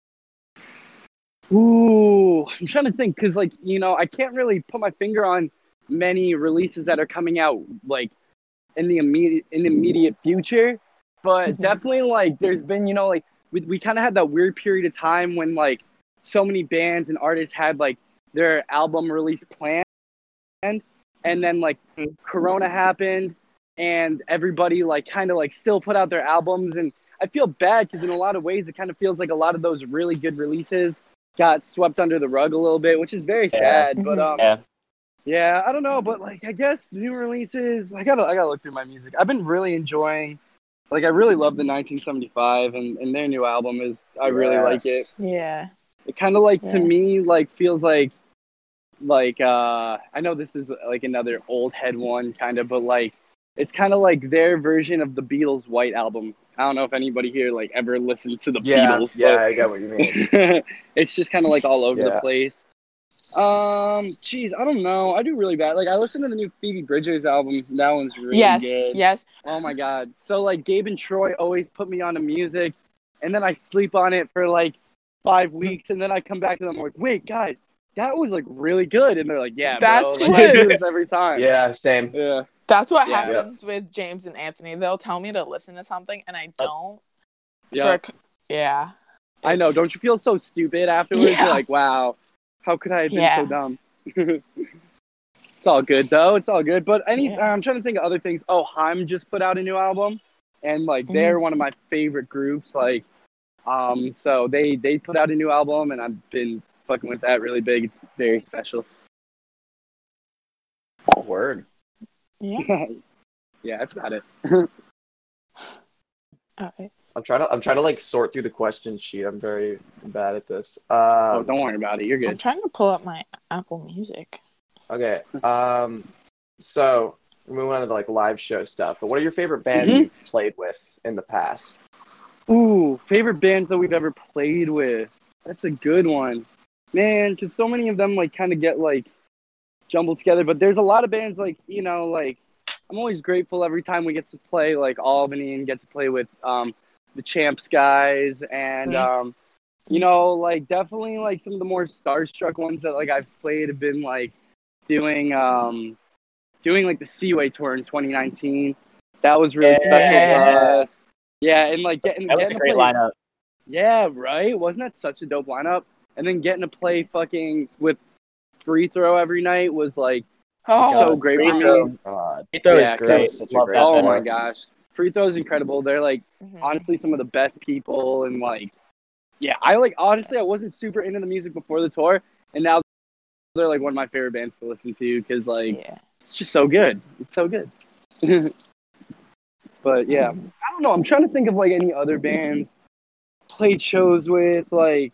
Ooh, I'm trying to think because, like, you know, I can't really put my finger on many releases that are coming out like in the immediate in the immediate future, but Mhm. definitely like there's been, you know, like we we kind of had that weird period of time when like so many bands and artists had like their album release planned, and then like Mhm. Corona happened, and everybody like kind of like still put out their albums, and I feel bad because in a lot of ways it kind of feels like a lot of those really good releases got swept under the rug a little bit, which is very Yeah. sad. But Mhm. um, Yeah. yeah, I don't know, but like I guess new releases. I gotta I gotta look through my music. I've been really enjoying. Like I really love the nineteen seventy-five, and and their new album is. I really like it. Yes. Yeah. It kind of like to Yeah. me like feels like like uh I know this is like another old head one kind of, but like it's kind of like their version of the Beatles' White Album. I don't know if anybody here like ever listened to the Yeah, Beatles, yeah, but I get what you mean. it's just kind of like all over the Yeah. place. Um, geez, I don't know. I do really bad. Like I listened to the new Phoebe Bridgers album. That one's really Yes. good. Yes. Oh my god. So like Gabe and Troy always put me on to music, and then I sleep on it for like five weeks, and then I come back to them like, wait, guys, that was like really good, and they're like, yeah, That's bro. Like, I do what- this every time. Yeah, same. Yeah. That's what Yeah. happens with James and Anthony. They'll tell me to listen to something, and I don't. Yeah. For, yeah. I know. It's- Don't you feel so stupid afterwards? Yeah. You're like, wow, how could I have been Yeah. so dumb? It's all good though. It's all good. But any, Yeah. I'm trying to think of other things. Oh, Haim just put out a new album, and like they're one of my favorite groups. Like, um, so they they put out a new album, and I've been fucking with that really big. It's very special. Word. Yeah. Yeah, that's about it. Okay. I'm trying to I'm trying to like sort through the question sheet. I'm very bad at this. Oh, Um, don't worry about it. You're I'm good. trying to pull up my Apple Music. okay. Um, so we're moving on to like live show stuff. But what are your favorite bands Mhm. you've played with in the past? Ooh, favorite bands that we've ever played with. That's a good one, man. Because so many of them like kind of get like jumbled together. But there's a lot of bands like you know like I'm always grateful every time we get to play like Albany and get to play with um the Champs guys and Mhm. um you know, like definitely like some of the more starstruck ones that like I've played have been like doing um doing like the Seaway tour in twenty nineteen. That was really special Yeah. to us. Yeah, and like getting That was getting a to great play. lineup. Yeah, right. Wasn't that such a dope lineup? And then getting to play fucking with Free Throw every night was like Oh, so God, great Free for me. Throw. God. Free Throw is Yeah, great. that was such a Love great that Oh band. my gosh, Free Throw is incredible. They're like Mhm. honestly some of the best people, and like yeah, I like honestly I wasn't super into the music before the tour, and now they're like one of my favorite bands to listen to because like Yeah. it's just so good. It's so good. But yeah, I don't know. I'm trying to think of like any other bands played shows with. Like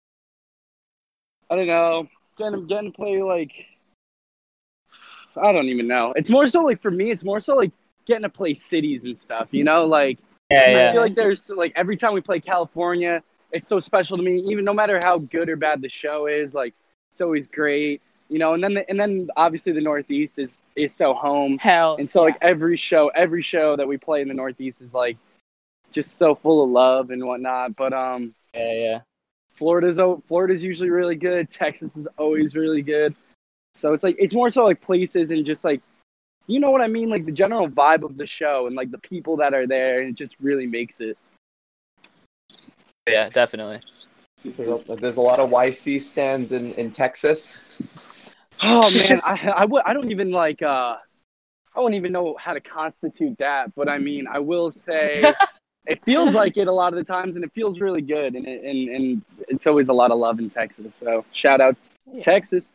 I don't know, getting getting to play like I don't even know. It's more so like for me, it's more so like getting to play cities and stuff. You know, like Yeah, I yeah. feel like there's like every time we play California, it's so special to me. Even no matter how good or bad the show is, like it's always great. You know, and then the, and then obviously the Northeast is is so home. Hell. And so, yeah. like, every show, every show that we play in the Northeast is, like, just so full of love and whatnot. But, um, Yeah, yeah. Florida's, o- Florida's usually really good. Texas is always really good. So it's, like, it's more so, like, places and just, like, you know what I mean? Like, the general vibe of the show and, like, the people that are there. And it just really makes it. Yeah, definitely. There's a, there's a lot of Y C stands in, in Texas. Oh, man. I, I, would, I don't even, like, uh, I don't even know how to constitute that. But, I mean, I will say... It feels like it a lot of the times, and it feels really good, and it, and and it's always a lot of love in Texas. So shout out Yeah. Texas.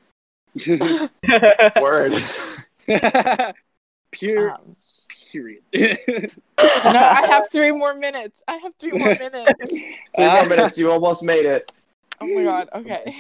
Word. Pure Um, period. no, I have three more minutes. I have three more minutes. Three more minutes. You almost made it. Oh my god. Okay.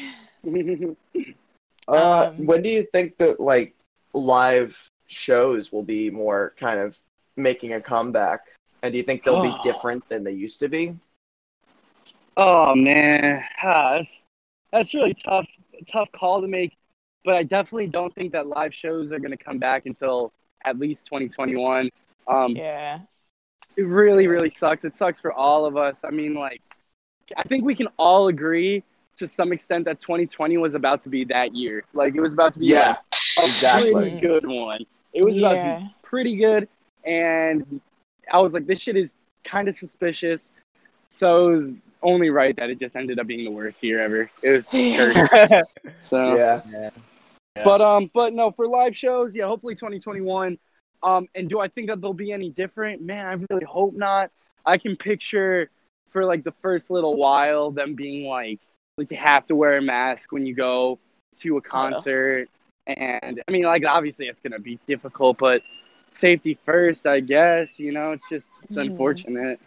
Uh, Um, when do you think that like live shows will be more kind of making a comeback? And do you think they'll be Oh. different than they used to be? Oh man, ah, that's that's really tough. Tough call to make, but I definitely don't think that live shows are going to come back until at least twenty twenty-one. Um, Yeah. It really, really sucks. It sucks for all of us. I mean, like, I think we can all agree to some extent that twenty twenty was about to be that year. Like, it was about to be Yeah, like, a exactly. pretty good one. It was about to Yeah. be pretty good, and I was like, this shit is kind of suspicious. So it was only right that it just ended up being the worst year ever. It was cursed. So Yeah. Yeah. but um, but no, for live shows, yeah, hopefully twenty twenty-one. Um, and do I think that they'll be any different? Man, I really hope not. I can picture for like the first little while them being like, like you have to wear a mask when you go to a concert, and I mean, like obviously it's gonna be difficult, but safety first, I guess. You know, it's just it's Mhm. unfortunate.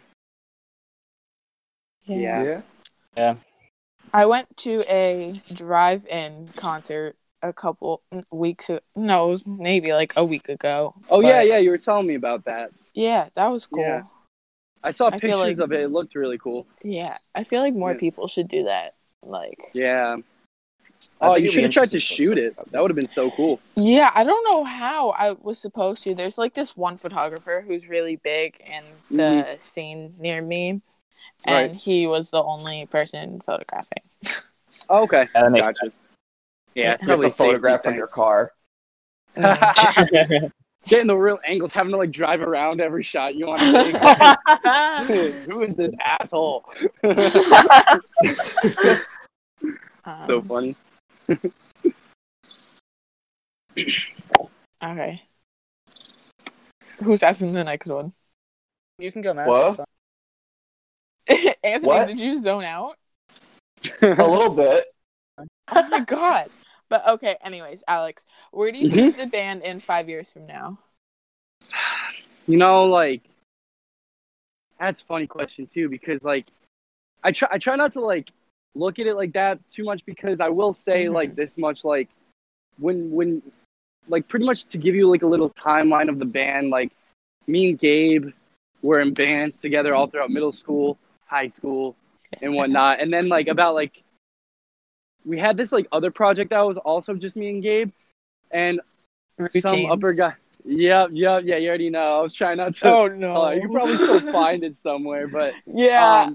Yeah. Yeah. Yeah. I went to a drive-in concert a couple weeks ago. No, it was maybe like a week ago. Oh yeah, but yeah, you were telling me about that. Yeah, that was cool. Yeah. I saw I feel pictures like- of it. It looked really cool. Yeah, I feel like more Yeah. people should do that. Like, Yeah. I Oh, think you it'd should be have tried to interesting shoot for it. some- That would have been so cool. yeah, I don't know how I was supposed to. There's like this one photographer who's really big in the scene near me, and Right. he was the only person photographing. Oh, okay. Yeah, that makes Gotcha. Yeah, Yeah. You have probably to photograph safety from your car. Mm. Getting the real angles, having to like drive around every shot you want to take. Who is this asshole? Um, So funny. okay. Who's asking the next one? You can go, Matt. What? It's fine. Anthony, What? did you zone out? A little bit. Oh my god. But okay, anyways, Alex, where do you see the band in five years from now? You know, like that's a funny question too, because like I try I try not to like look at it like that too much, because I will say Mhm. like this much, like when when like pretty much to give you like a little timeline of the band, like me and Gabe were in bands together all throughout middle school, high school, and whatnot. And then like about like we had this like other project that was also just me and Gabe, and some Routine. upper guy. Yep, yep, yeah, you already know. I was trying not to. Oh no. Uh, you can probably still find it somewhere, but Yeah. um,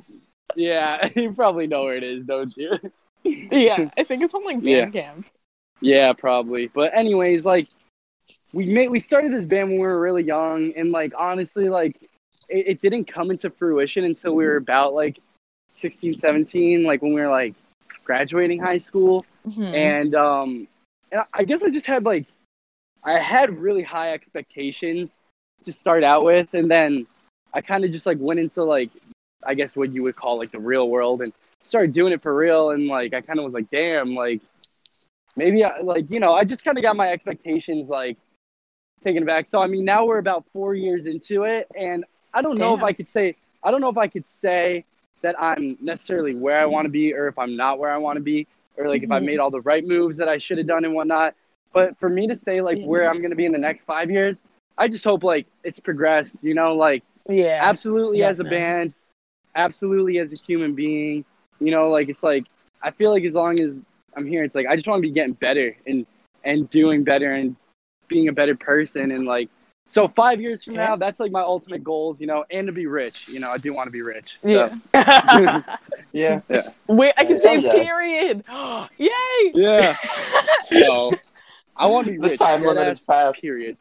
Yeah, you probably know where it is, don't you? Yeah, I think it's on like Yeah. Bandcamp. Yeah, probably. But anyways, like we made we started this band when we were really young, and like honestly, like it, it didn't come into fruition until we were about like sixteen, seventeen, like when we were like graduating high school. Mhm. And um and I guess I just had like I had really high expectations to start out with, and then I kind of just like went into like I guess what you would call like the real world and started doing it for real, and like I kind of was like, damn, like maybe I, like you know I just kind of got my expectations like taken back. So I mean now we're about four years into it, and I don't know if Damn. I could say I don't know if I could say that I'm necessarily where I want to be, or if I'm not where I want to be, or like if I Mhm. made all the right moves that I should have done and whatnot. But for me to say like Yeah. where I'm gonna be in the next five years, I just hope like it's progressed. You know, like Yeah. absolutely as a definitely. band, absolutely as a human being. You know, like it's like I feel like as long as I'm here, it's like I just want to be getting better and and doing better and being a better person, and like so five years from Yeah. now, that's like my ultimate goals. You know, and to be rich. You know, I do want to be rich. So. Yeah. Yeah. Wait, I can Yeah. say Yeah. period. Yay! Yeah. No, I want to be The rich. time dead limit ass, is passed. Period.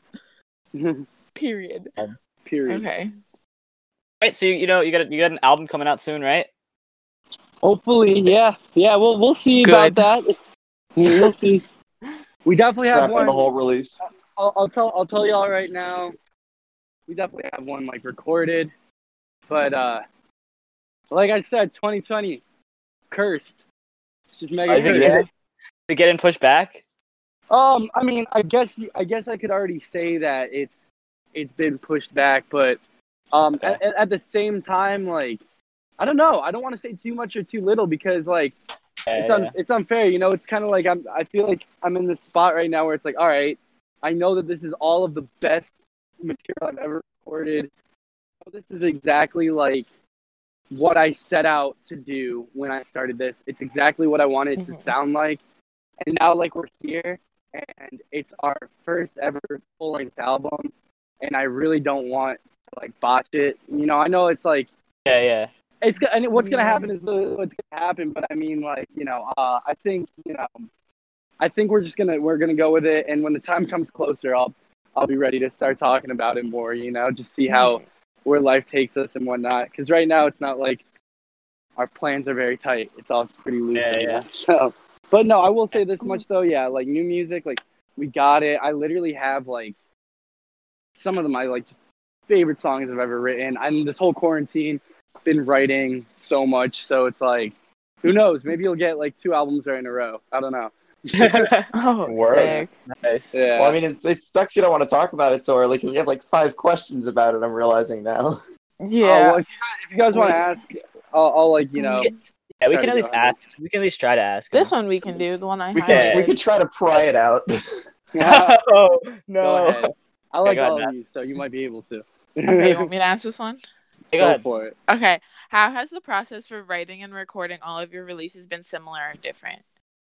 Period. Period. Okay. Right, so you, you know you got a, you got an album coming out soon, right? Hopefully, yeah, yeah. We'll we'll see Good. about that. We'll see. We definitely have Scrapping one. the whole release. I'll, I'll tell I'll tell y'all right now. We definitely have one like recorded, but uh, like I said, twenty twenty, cursed. It's just mega Uh, is, it, cursed. is, it, is it getting pushed back? Um, I mean, I guess you- I guess I could already say that it's it's been pushed back, but um, Okay. at, at the same time, like I don't know, I don't want to say too much or too little because like Yeah, it's un- yeah. it's unfair, you know. It's kind of like I'm I feel like I'm in this spot right now where it's like, all right, I know that this is all of the best material I've ever recorded. This is exactly like what I set out to do when I started this. It's exactly what I wanted to Mhm. sound like. And now like we're here and it's our first ever full length album, and I really don't want to like botch it. You know, I know it's like Yeah, yeah. it's go- and what's gonna Yeah. happen is uh, what's gonna happen, but I mean like, you know, uh I think, you know, I think we're just gonna we're gonna go with it, and when the time comes closer, I'll I'll be ready to start talking about it more, you know, just see how where life takes us and whatnot. Because right now it's not like our plans are very tight. It's all pretty loose Yeah, right yeah. now. So, but no, I will say this much though. Yeah, like new music, like we got it. I literally have like some of them my like just favorite songs I've ever written. I'm this whole quarantine been writing so much, so it's like who knows? Maybe you'll get like two albums right in a row. I don't know. Oh, Word. sick. Nice. Yeah. Well, I mean, it's it sucks you don't want to talk about it so early because we have like five questions about it. I'm realizing now. Yeah. Oh, well, if you guys, if you guys want Wait. to ask, I'll, I'll like you know. Yeah, we Try can to at go least ahead. ask. We can at least try to ask. This one we can do. The one I We could highlighted. we could try to pry it out. Yeah, oh go no. ahead. I like go ahead, all of Matt. you, so you might be able to. Okay, you want me to ask this one? Hey, go Go ahead. for it. Okay. How has the process for writing and recording all of your releases been similar or different?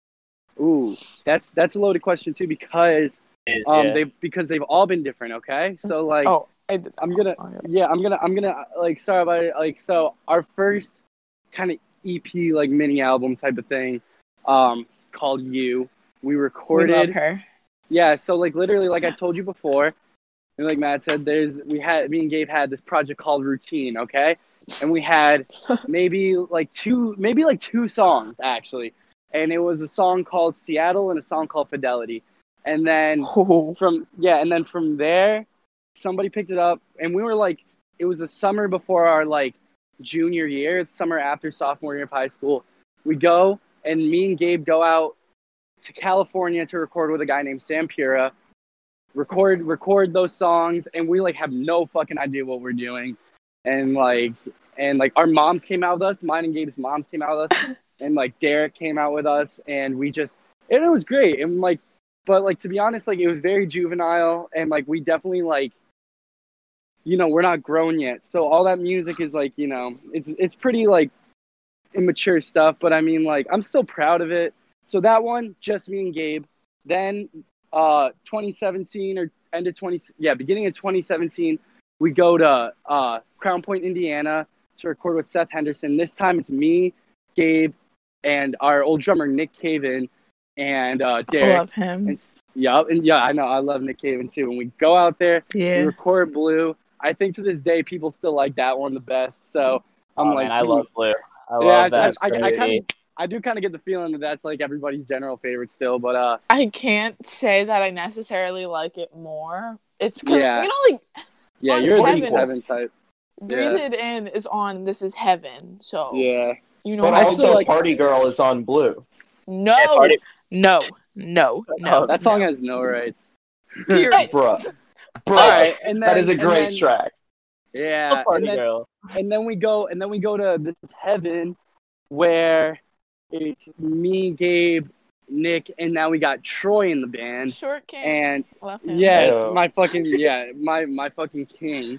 Ooh, that's that's a loaded question too because It is, um yeah. they because they've all been different. Okay, so like Oh, I did. I'm gonna oh, yeah. yeah I'm gonna I'm gonna like sorry about it like so our first kind of E P like mini album type of thing um called You we We love recorded her. yeah so like literally like I told you before and like Matt said there's we had me and Gabe had this project called Routine, okay, and we had maybe like two maybe like two songs actually, and it was a song called Seattle and a song called Fidelity, and then Oh. from yeah and then from there somebody picked it up, and we were like it was the summer before our like junior year, summer after sophomore year of high school. We go and me and Gabe go out to California to record with a guy named Sam Pura, record record those songs, and we like have no fucking idea what we're doing, and like and like our moms came out with us, mine and Gabe's moms came out with us, and like Derek came out with us, and we just and it was great, and like but like to be honest, like it was very juvenile, and like we definitely like you know we're not grown yet, so all that music is like you know it's it's pretty like immature stuff, but I mean like I'm still proud of it. So that one just me and Gabe. Then uh twenty seventeen or end of twenty yeah beginning of twenty seventeen we go to uh Crown Point, Indiana to record with Seth Henderson. This time it's me, Gabe, and our old drummer Nick Caven, and uh, I Derek. love him. And s- yeah, and yeah, I know I love Nick Caven too. When we go out there, we Yeah. record Blue. I think to this day people still like that one the best. So I'm Oh like, man, I hmm. love Blue. I Yeah, love I, that. I, I, I great kind eight. of, I do kind of get the feeling that that's like everybody's general favorite still. But uh, I can't say that I necessarily like it more. It's because Yeah. you know, like yeah, On you're a This Is Heaven. Heaven type. Breathe Yeah. It In is on This Is Heaven. So Yeah, you know But how I I also, feel feel. like- Party Girl is on Blue. No, Yeah, Party- no, no, no. that song no. has no rights. Period. Bruh. Bruh. All right, and then that is a and great then- track. Yeah, Party and then Girl. and then we go and then we go to This Is Heaven, where it's me, Gabe, Nick, and now we got Troy in the band. Short King. And Love him. yes, Ew. my fucking yeah, my my fucking king.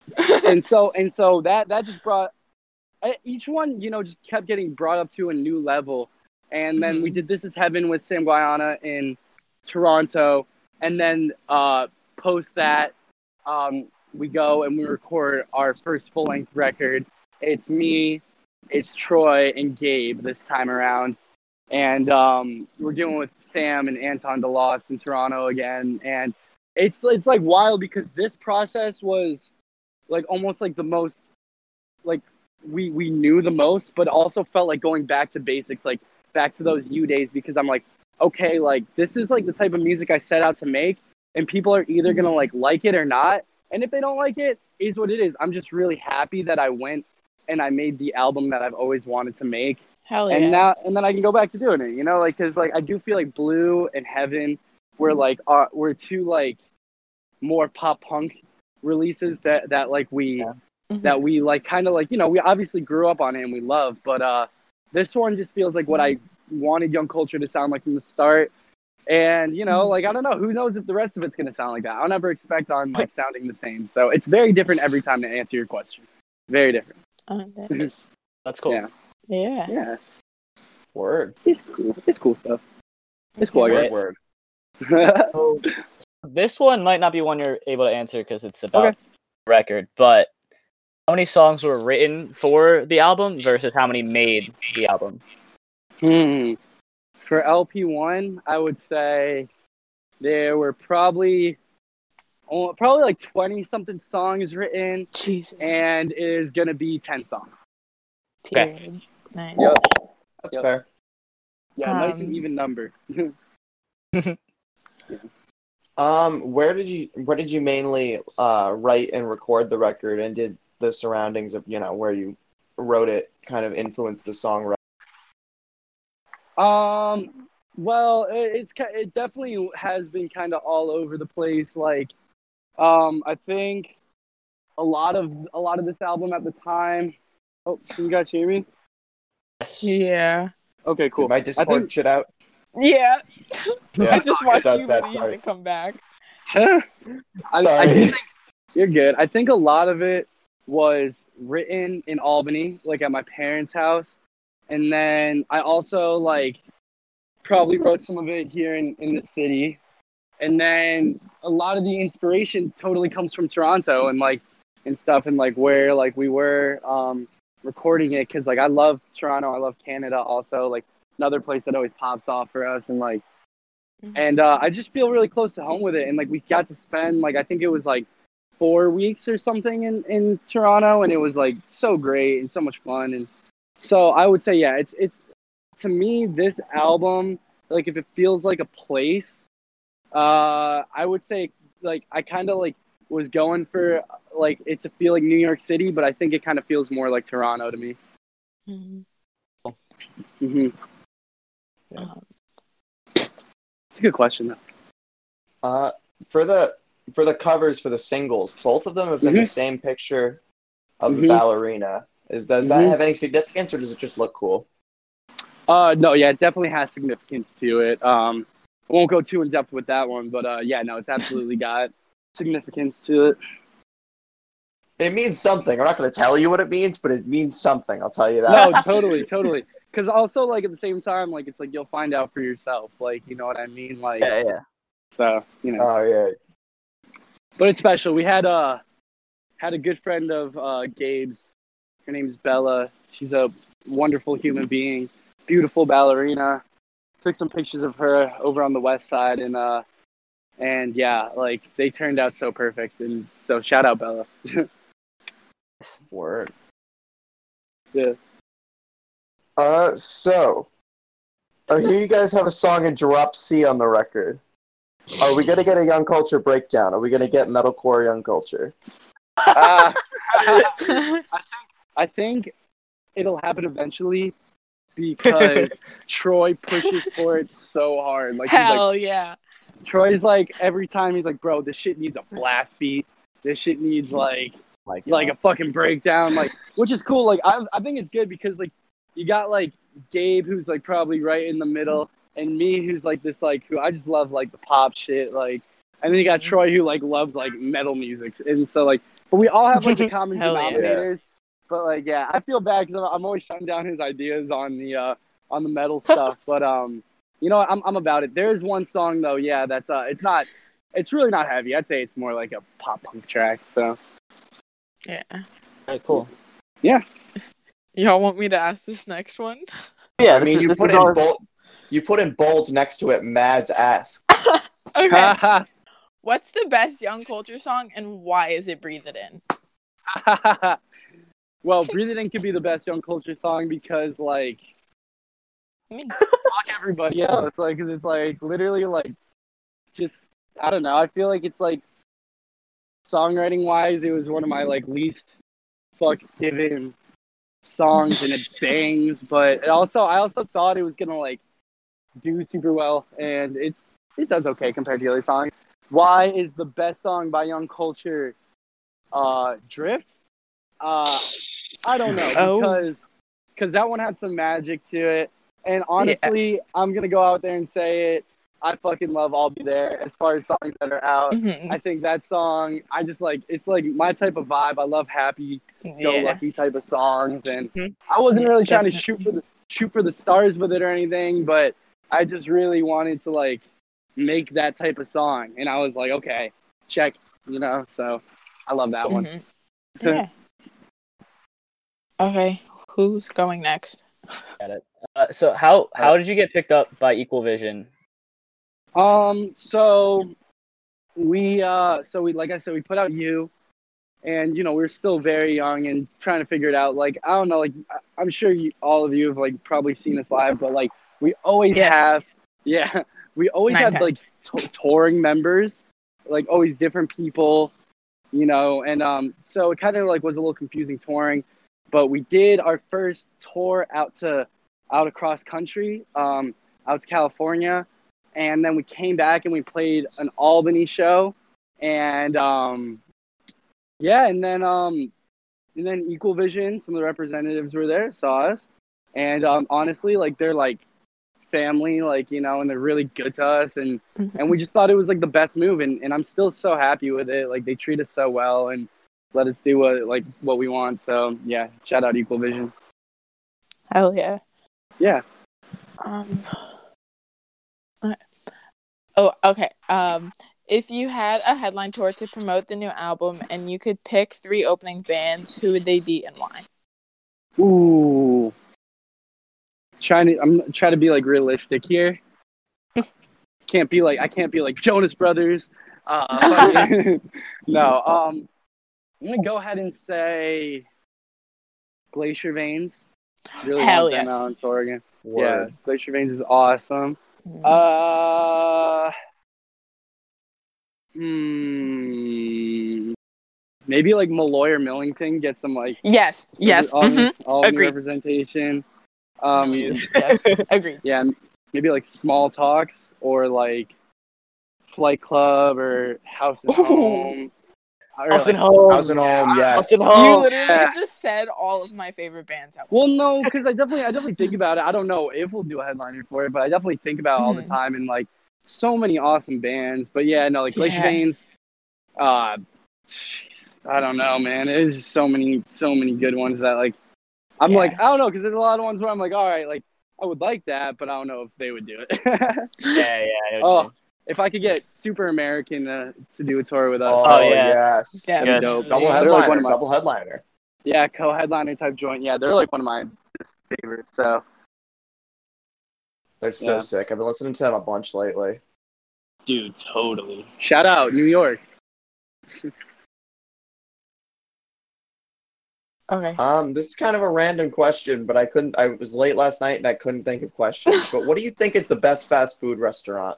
And so and so that that just brought eh, each one, you know, just kept getting brought up to a new level. And then we Mhm. did This Is Heaven with Sam Guyana in Toronto, and then uh, post that, um, we go and we record our first full length record. It's me, it's Troy, and Gabe this time around. And um, we're dealing with Sam and Anton DeLost in Toronto again. And it's it's like wild because this process was like almost like the most like we we knew the most, but also felt like going back to basics, like back to those U days, because I'm like, okay, like this is like the type of music I set out to make, and people are either gonna like like it or not. And if they don't like it, is what it is. I'm just really happy that I went and I made the album that I've always wanted to make. Hell yeah. And now, and then I can go back to doing it, you know, like, cause like I do feel like Blue and Heaven were like, uh, were two like more pop punk releases that that like we Yeah. Mhm. that we like kind of like, you know, we obviously grew up on it and we love, but uh, this one just feels like what I wanted Young Culture to sound like from the start. And you know, like I don't know, who knows if the rest of it's gonna sound like that. I'll never expect on like sounding the same. So it's very different every time to answer your question. Very different. Oh, that is- That's cool. Yeah. yeah. Yeah. Word. It's cool. It's cool stuff. It's cool. I Word, guess. word. So, this one might not be one you're able to answer because it's about Okay. the record, but how many songs were written for the album versus how many made the album? Hmm. For L P one, I would say there were probably oh, probably like twenty something songs written, Jesus. and it is gonna be ten songs. Okay. Period. Nice. Yep. That's Yep. fair. Yeah, nice and Um, even number. Um, where did you where did you mainly uh write and record the record, and did the surroundings of, you know, where you wrote it kind of influence the songwriting? Um. Well, it, it's ki- it definitely has been kind of all over the place. Like, um, I think a lot of a lot of this album at the time. Oh, can you guys hear me? Yes. Yeah. Okay, cool. Did my I Discord think shit out? Yeah. Yeah, I just it watched does you that, leave sorry. and come back. I, I Sorry. do think you're good. I think a lot of it was written in Albany, like at my parents' house, and then I also like probably wrote some of it here in, in the city, and then a lot of the inspiration totally comes from Toronto and like and stuff, and like where like we were um, recording it, because like I love Toronto, I love Canada also, like another place that always pops off for us, and like. And uh, I just feel really close to home with it. And like we got to spend like I think it was like four weeks or something in, in Toronto, and it was like so great and so much fun. And so I would say, yeah, it's it's to me this album, like if it feels like a place, uh, I would say like I kind of like was going for like it to feel like New York City, but I think it kind of feels more like Toronto to me. Mhm. hmm Um, It's a good question though. Uh, for the for the covers for the singles, both of them have been the Mhm. same picture of Mhm. the ballerina. Is does that Mhm. have any significance, or does it just look cool? Uh, no, yeah, it definitely has significance to it. Um, I won't go too in depth with that one, but uh, yeah, no, it's absolutely got significance to it. It means something. I'm not going to tell you what it means, but it means something. I'll tell you that. No, totally, totally. Because also, like at the same time, like it's like you'll find out for yourself. Like you know what I mean? Like Yeah, yeah. so, you know. Oh yeah. But it's special. We had uh had a good friend of uh, Gabe's Her name's Bella. She's a wonderful human being, beautiful ballerina. Took some pictures of her over on the west side, and uh, and yeah, like they turned out so perfect. And so shout out Bella. Word. Yeah. Uh, so, I hear you guys have a song in Drop C on the record. Are we gonna get a Young Culture breakdown? Are we gonna get metalcore Young Culture? Uh, I think I think it'll happen eventually because Troy pushes for it so hard. Like he's Hell like, yeah. Troy's like every time he's like, bro, this shit needs a blast beat. This shit needs like Like, like uh, a fucking breakdown, like which is cool. Like I I think it's good because like you got like Gabe who's like probably right in the middle, and me who's like this like who I just love like the pop shit, like, and then you got Mhm. Troy who like loves like metal music, and so like but we all have like the common Hell yeah. denominators. But like yeah, I feel bad because I'm, I'm always shutting down his ideas on the uh on the metal stuff. But um, you know what? I'm I'm about it. There is one song though, yeah, that's uh, it's not, it's really not heavy. I'd say it's more like a pop punk track. So Yeah. alright, cool. Y'all want me to ask this next one? Yeah, I this mean, is, you this put is in all- bold. You put in bold next to it. Mads ask. Okay. What's the best Young Culture song, and why is it Breathe It In? well, Breathe It In could be the best Young Culture song because like Me. fuck everybody else. Like 'cause it's like literally like just I don't know. I feel like it's like songwriting wise, it was one of my like least fucks given songs, and it bangs. But it also, I also thought it was gonna like do super well, and it's it does okay compared to the other songs. Why is the best song by Young Culture uh, Drift? Uh, I don't know Oh. because because that one had some magic to it, and honestly, I'm gonna go out there and say it. I fucking love I'll Be There as far as songs that are out. Mhm. I think that song, I just like, it's like my type of vibe. I love happy, go Yeah. lucky type of songs, and Mhm. I wasn't Yeah, really trying to definitely. shoot for the shoot for the stars with it or anything, but I just really wanted to like make that type of song, and I was like, okay, check, you know. So I love that one. Mhm. Yeah. Okay. Who's going next? Got it. Uh, so how how did you get picked up by Equal Vision? Um, so we uh, so we like I said, we put out You, and you know we're still very young and trying to figure it out. Like I don't know, like I- I'm sure you, all of you have like probably seen us live, but like we always Yes. have, yeah, we always Nine have like times. t- touring members, like always different people, you know, and um, so it kind of like was a little confusing touring, but we did our first tour out to out across country, um, out to California, and then we came back and we played an Albany show, and um, yeah, and then um, and then Equal Vision, some of the representatives were there, saw us, and um, honestly, like they're like family, like you know, and they're really good to us, and and we just thought it was like the best move, and, and I'm still so happy with it. Like they treat us so well and let us do what like what we want. So yeah, shout out Equal Vision. Hell yeah. Yeah. Um. uh, Oh, okay. Um, if you had a headline tour to promote the new album and you could pick three opening bands, who would they be and why? Ooh. Trying to I'm trying to be like realistic here. Can't be like I can't be like Jonas Brothers. Uh, no. Um, I'm gonna go ahead and say Glacier Veins. Really Hell want them yes. out on tour again. Word. Yeah, Glacier Veins is awesome. Mm. Uh, hmm. Maybe like Malloy or Millington get some like Yes. Yes. all, Mhm. all new Agreed. representation. Um, Yes. Yes. Agreed. yeah, maybe like Small Talks or like Flight Club or House and Ooh. Home. Or, House and like- Home. House and Home, yes. House and You Home. literally yeah. just said all of my favorite bands. Out. Well, no, because I definitely, I definitely think about it. I don't know if we'll do a headliner for it, but I definitely think about it all the Mhm. time and like so many awesome bands. But yeah, no, like Glacier Yeah. Veins. Uh, jeez, I don't know, man. There's just so many, so many good ones that like I'm Yeah. like I don't know because there's a lot of ones where I'm like, all right, like I would like that, but I don't know if they would do it. Yeah, yeah. I know what you Oh, mean. if I could get Super American uh, to do a tour with us, Oh, Oh, yeah. yes. Yeah. that'd be dope. Double They're headliner. like one of my Double headliner. Yeah, co-headliner type joint. Yeah, they're like one of my favorites. So, They're so Yeah. sick. I've been listening to them a bunch lately. dude, totally. Shout out New York. Okay. Um, this is kind of a random question, but I couldn't. I was late last night and I couldn't think of questions. But what do you think is the best fast food restaurant?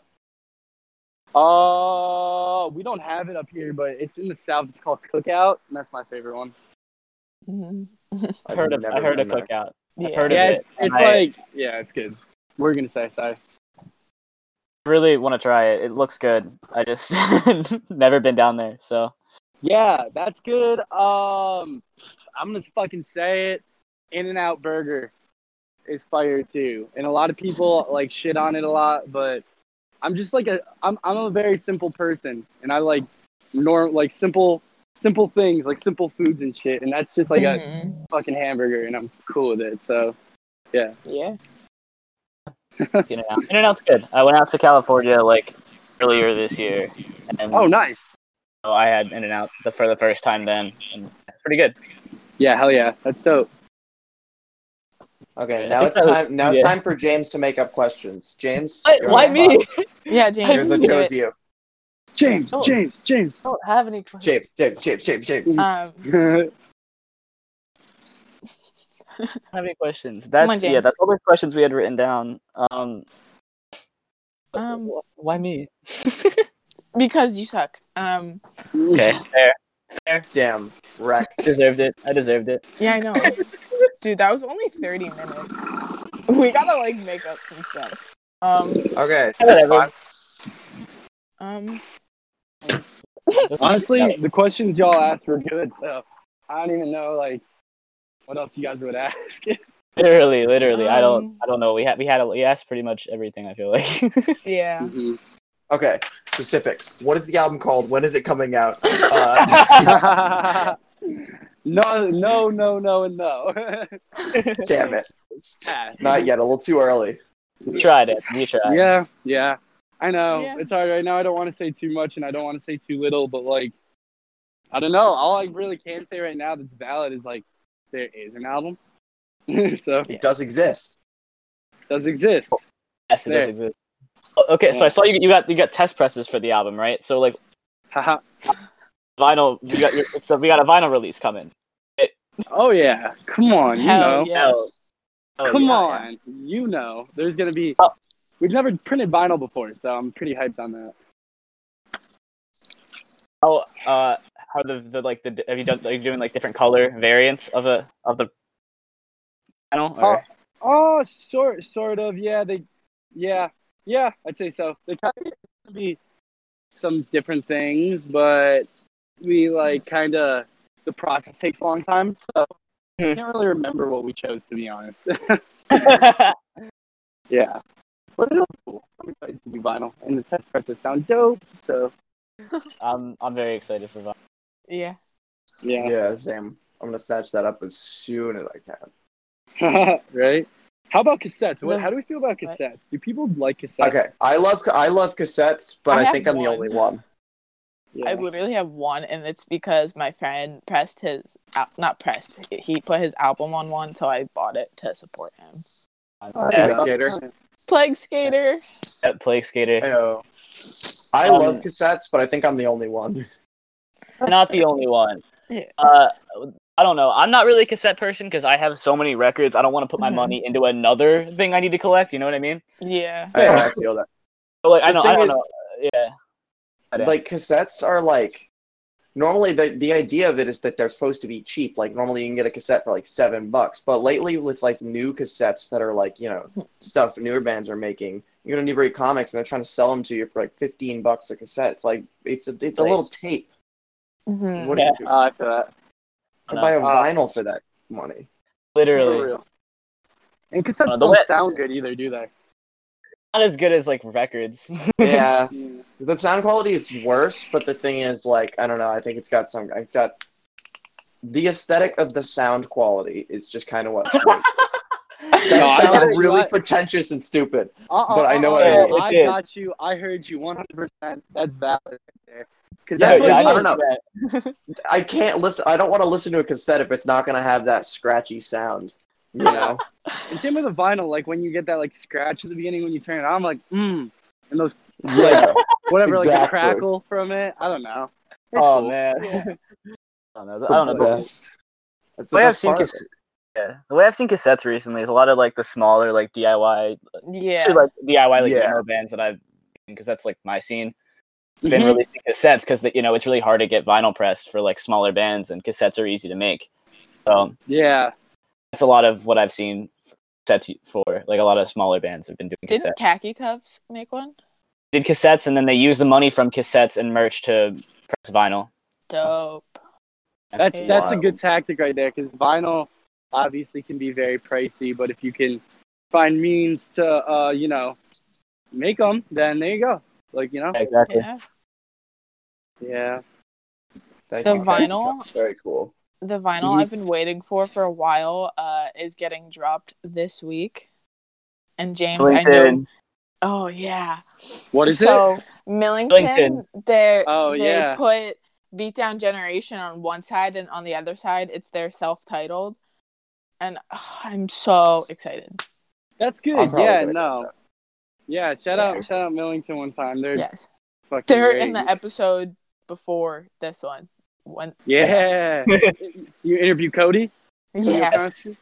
Uh, we don't have it up here, but it's in the South. It's called Cookout, and that's my favorite one. Mhm. I've heard of never I heard of been there. Cookout. I've Yeah. heard Yeah, of it, it. it's and I like yeah, it's good. What are you gonna say? Sorry. really want to try it. It looks good. I just never been down there, so Yeah, that's good. Um, I'm gonna fucking say it. In-N-Out Burger is fire too, and a lot of people like shit on it a lot, but I'm just like a I'm I'm a very simple person, and I like norm like simple simple things like simple foods and shit, and that's just like a Mhm. fucking hamburger, and I'm cool with it. So yeah. Yeah. In-N-Out. In-N-Out's good. I went out to California like earlier this year, and Oh, nice. so I had In-N-Out the, for the first time then, and it's pretty good. Yeah, hell yeah, that's dope. Okay, I now think it's that was- time. Now it's yeah. time for James to make up questions. James, What? you're on Why the me? spot. Yeah, James. Here's what do chose it. you. James, Oh. James, James. I don't have any questions. James, James, James, James, James. Um. I don't have any questions. That's on, yeah. James. That's all the questions we had written down. Um, Um. wh- why me? Because you suck. Um. Okay, fair, fair. Damn, wreck. Deserved it. I deserved it. Yeah, I know. Dude, that was only thirty minutes. We gotta like make up some stuff. Um. Okay, that's Whatever. fine. Um. Honestly, the questions y'all asked were good, so I don't even know like what else you guys would ask. literally, literally. I don't. Um, I don't know. We had. We had. A, we asked pretty much everything. I feel like. Yeah. Mhm. Okay, specifics. What is the album called? When is it coming out? Uh, no, no, no, no, and no. damn it, Pass. not yet. A little too early. We tried it. We tried. Yeah, yeah. I know. Yeah. It's hard right now. I don't want to say too much and I don't want to say too little, but like, I don't know. All I really can say right now that's valid is like, there is an album. So, It does exist. it does exist. Yes, it does There. exist. Oh, okay, so I saw you. You got you got test presses for the album, right? So like Haha. vinyl. You got your, so we got a vinyl release coming. Oh, yeah. Come on. You Hell know. yes. Oh, Come yeah. on. You know. There's going to be. Oh. We've never printed vinyl before, so I'm pretty hyped on that. How uh how the, the like the have you done are you doing like different color variants of a of the vinyl? Oh, Or? oh, sort sort of. Yeah, they. Yeah, yeah. I'd say so. They kind of be some different things, but we like kind of the process takes a long time, so Hmm. I can't really remember what we chose to be honest. Yeah, but it'll be cool. I'm excited to do vinyl, and the test presses sound dope. So I'm I'm very excited for vinyl. Yeah. yeah, Yeah, same. I'm gonna snatch that up as soon as I can. right. How about cassettes? What? The- How do we feel about what? cassettes? Do people like cassettes? Okay, I love I love cassettes, but I I, have think I'm the one. only one. Yeah. I literally have one, and it's because my friend pressed his al- not pressed. He put his album on one, so I bought it to support him. Oh, Yeah, yeah. Skater. Plague Skater. that Plague Skater. Heyo. I Um, love cassettes, but I think I'm the only one. Not the only one. Yeah. Uh, I don't know. I'm not really a cassette person because I have so many records. I don't want to put my Mhm. money into another thing I need to collect. You know what I mean? Yeah. I, I feel that. So like I The know. thing I don't is- know. Yeah. I don't- Like cassettes are like normally the the idea of it is that they're supposed to be cheap. Like normally you can get a cassette for like seven bucks, but lately with like new cassettes that are like you know stuff newer bands are making, you go to Newbury Comics and they're trying to sell them to you for like fifteen bucks a cassette. It's like it's a it's a Like- little tape. Mhm. What do Yeah. you do? Uh, I feel that. I buy a Uh, vinyl for that money. For Literally. real. And cassettes Uh, the don't way- sound good either, do they? Not as good as like records. Yeah, the sound quality is worse, but the thing is, like, I don't know. I think it's got some. It's got the aesthetic of the sound quality is just kind of what. That No, I sounds got you. really I- pretentious and stupid. Uh-uh, But I know uh-uh, what I mean. I It did. got you. I heard you one hundred percent. That's valid right there. Because Yeah, that's what yeah, it I is. don't know. I can't listen. I don't want to listen to a cassette if it's not gonna have that scratchy sound. You know. And same with the vinyl. Like when you get that like scratch at the beginning when you turn it on, I'm like, mmm. And those Yeah. whatever, like the Exactly. crackle from it. I don't know. It's Oh cool. man. Yeah. I don't know. It's I don't the know. but best. It's The the way I've best seen part. cas- yeah, the way I've seen cassettes recently is a lot of like the smaller like D I Y, Yeah. actually like D I Y like Yeah. emo bands that I've because that's like my scene. Been Mhm. releasing cassettes because you know it's really hard to get vinyl pressed for like smaller bands, and cassettes are easy to make. So Yeah. that's a lot of what I've seen cassettes for. Like a lot of smaller bands have been doing cassettes. Didn't Khaki Cuffs make one? Did cassettes, and then they use the money from cassettes and merch to press vinyl. Dope. That's Yeah. that's a good tactic right there because vinyl obviously can be very pricey, but if you can find means to uh you know make them, then there you go. Like you know, Exactly. Yeah. yeah. Thank The you, Khaki vinyl? Cups. Very cool. The vinyl Mhm. I've been waiting for for a while uh, is getting dropped this week. And James, I know. Millington. Oh yeah. What is so, it? Millington, Millington. they Oh, they yeah. put Beatdown Generation on one side, and on the other side, it's their self-titled. And oh, I'm so excited. That's I'm good. probably Yeah, gonna no. get that. Yeah, shout Yeah. out shout out Millington one time. They're Yes, fucking they're great. in the episode before this one. When Yeah. You interview Cody? Cody yeah, O'Connor?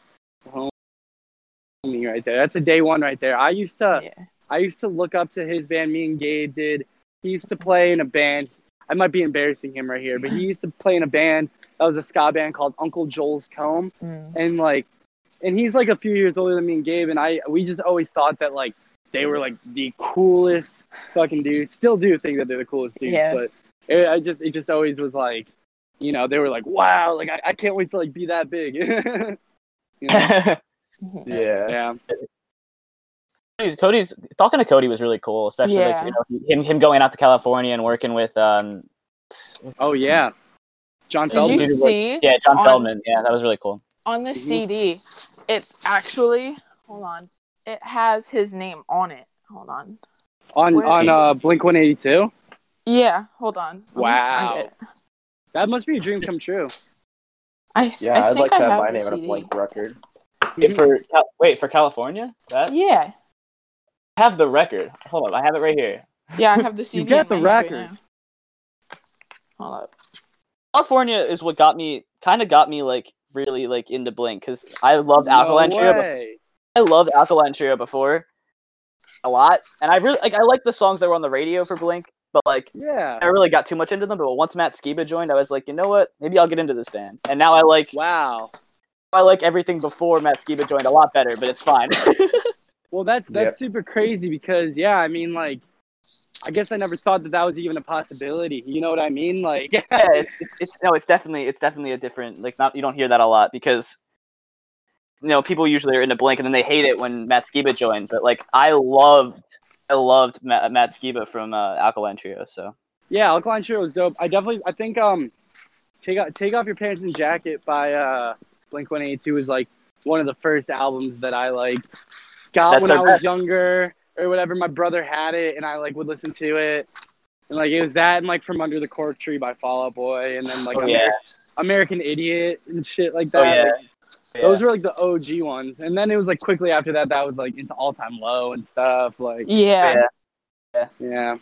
Homie right there. That's a day one right there. I used to yeah. I used to look up to his band. Me and Gabe did. He used to play in a band. I might be embarrassing him right here, but he used to play in a band that was a ska band called Uncle Joel's Comb. Mm. And like, and he's like a few years older than me and Gabe, and I we just always thought that like they were like the coolest fucking dudes. Still do think that they're the coolest dudes, Yeah. but it, I just it just always was like, you know, they were like, wow, like I, I can't wait to like be that big. You know? Yeah. Yeah. Cody's, Cody's talking to Cody was really cool, especially Yeah. like you know him him going out to California and working with um Oh yeah. John Did Feldman. you Dude, like- see? yeah John on- Feldman, yeah, that was really cool. On the Mhm. C D, it's actually hold on. It has his name on it. Hold on. on Where's on he? uh Blink one eighty-two? Yeah, hold on. Let me Wow. find it. That must be a dream come true. I Yeah, I I'd think like to I have my the name on a C D. blank record. Wait for Cal- wait for California. That Yeah, I have the record. Hold on, I have it right here. yeah, I have the C D. You got in the my hand record. right now. Hold up. California is what got me, kind of got me like really like into Blink because I loved Alkaline no Trio. way. I loved Alkaline Trio before a lot, and I really like I like the songs that were on the radio for Blink, but like Yeah. I really got too much into them. But once Matt Skiba joined, I was like, you know what? Maybe I'll get into this band. And now I like Wow. I like everything before Matt Skiba joined a lot better, but it's fine. Well, that's that's Yep. super crazy because yeah, I mean like, I guess I never thought that that was even a possibility. You know what I mean? Like, yeah, it's, it's, it's no, it's definitely it's definitely a different like not you don't hear that a lot because you know people usually are into Blink and then they hate it when Matt Skiba joined. But like I loved I loved Matt, Matt Skiba from uh, Alkaline Trio. So yeah, Alkaline Trio was dope. I definitely, I think um, take off take off your pants and jacket by uh Blink one eighty-two is like one of the first albums that I like got That's when their I was best. younger or whatever. My brother had it and I like would listen to it. And like it was that and like From Under the Cork Tree by Fall Out Boy and then like Oh, Amer- yeah. American Idiot and shit like oh that. yeah, Like, yeah. those were like the O G ones. And then it was like quickly after that that was like into All Time Low and stuff. Like Yeah. Yeah. yeah.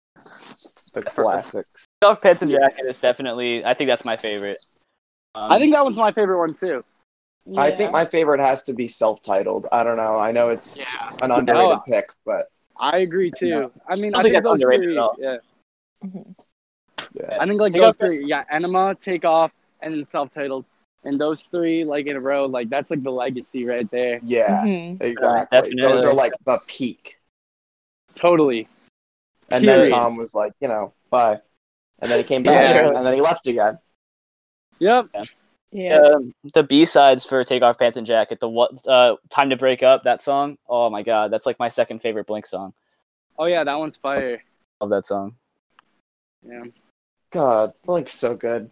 The classics. Take Off Pants and Jacket is definitely I think that's my favorite. Um, I think that one's my favorite one too. I Yeah. think my favorite has to be self-titled. I don't know. I know it's Yeah. an underrated Oh. pick, but I agree too. I mean, I I don't think think that's those underrated three. at all. Yeah, Mhm. yeah. I think like Take those Off- three. Yeah, Enema, Take Off, and then Self-Titled, and those three like in a row. Like that's like the legacy right there. Yeah, Mhm. exactly. definitely. Those are like the peak. Totally. And then Period. Tom was like, you know, bye. And then he came Yeah. back, and then he left again. Yep. Yeah. Um, the B sides for Take Off Pants and Jacket, the what uh, Time to Break Up, that song. Oh my god, that's like my second favorite Blink song. Oh yeah, that one's fire. Love that song. Yeah. God, Blink's so good.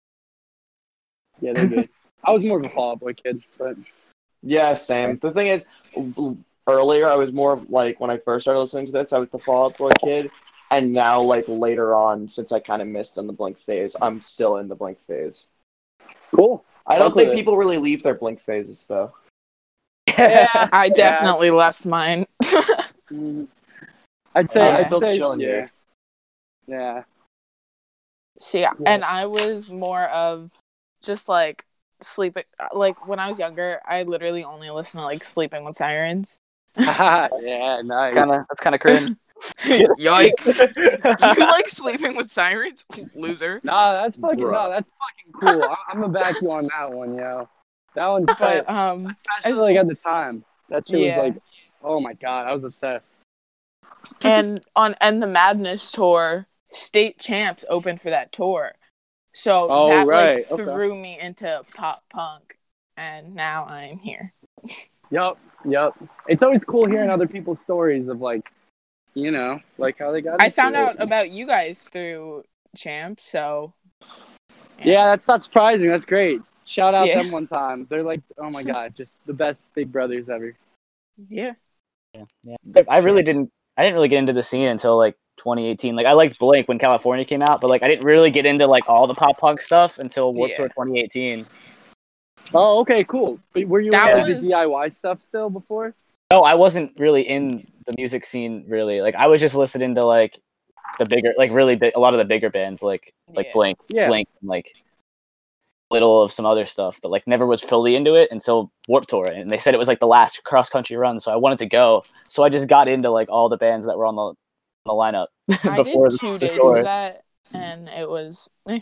Yeah, they're good. I was more of a Fall Out Boy kid, but Yeah, same. The thing is, earlier I was more of, like when I first started listening to this, I was the Fall Out Boy kid, and now like later on, since I kind of missed on the Blink phase, I'm still in the Blink phase. Cool. I don't Fuck with think it. people really leave their Blink phases though. Yeah. I definitely left mine. Mm. I'd say. I'm I'd still say, chilling yeah. here. Yeah. See, and I was more of just like sleeping. Like when I was younger, I literally only listened to like Sleeping with Sirens. Yeah. Nice. Kind of that's kind of cringe. Yikes! You like Sleeping with Sirens, loser. Nah, that's fucking. Bruh. No, that's fucking cool. I, I'm gonna back you on that one, yo. That one's tight. But um, Especially as- like at the time. That shit Yeah. was like, oh my god, I was obsessed. and on and the Madness tour, State Champs opened for that tour, so Oh, that right. like Okay. threw me into pop punk, and now I'm here. Yup, yup. It's always cool hearing other people's stories of like, you know, like how they got. I into found it. out about you guys through Champs, so Yeah, that's not surprising. That's great. Shout out Yeah. them one time. They're like, oh my god, just the best big brothers ever. yeah. Yeah, yeah. I really didn't. I didn't really get into the scene until like twenty eighteen. Like I liked Blink when California came out, but like I didn't really get into like all the pop punk stuff until Warped Yeah. Tour twenty eighteen. Oh, okay, cool. But were you That into like, was- the D I Y stuff still before? No, I wasn't really in the music scene really. Like I was just listening to like the bigger, like really big, a lot of the bigger bands, like like Yeah. Blink, Yeah. Blink, and like little of some other stuff, but like never was fully into it until Warped Tour, and they said it was like the last cross country run, so I wanted to go. So I just got into like all the bands that were on the on the lineup I before did the, two the days tour. of that, and it was eh.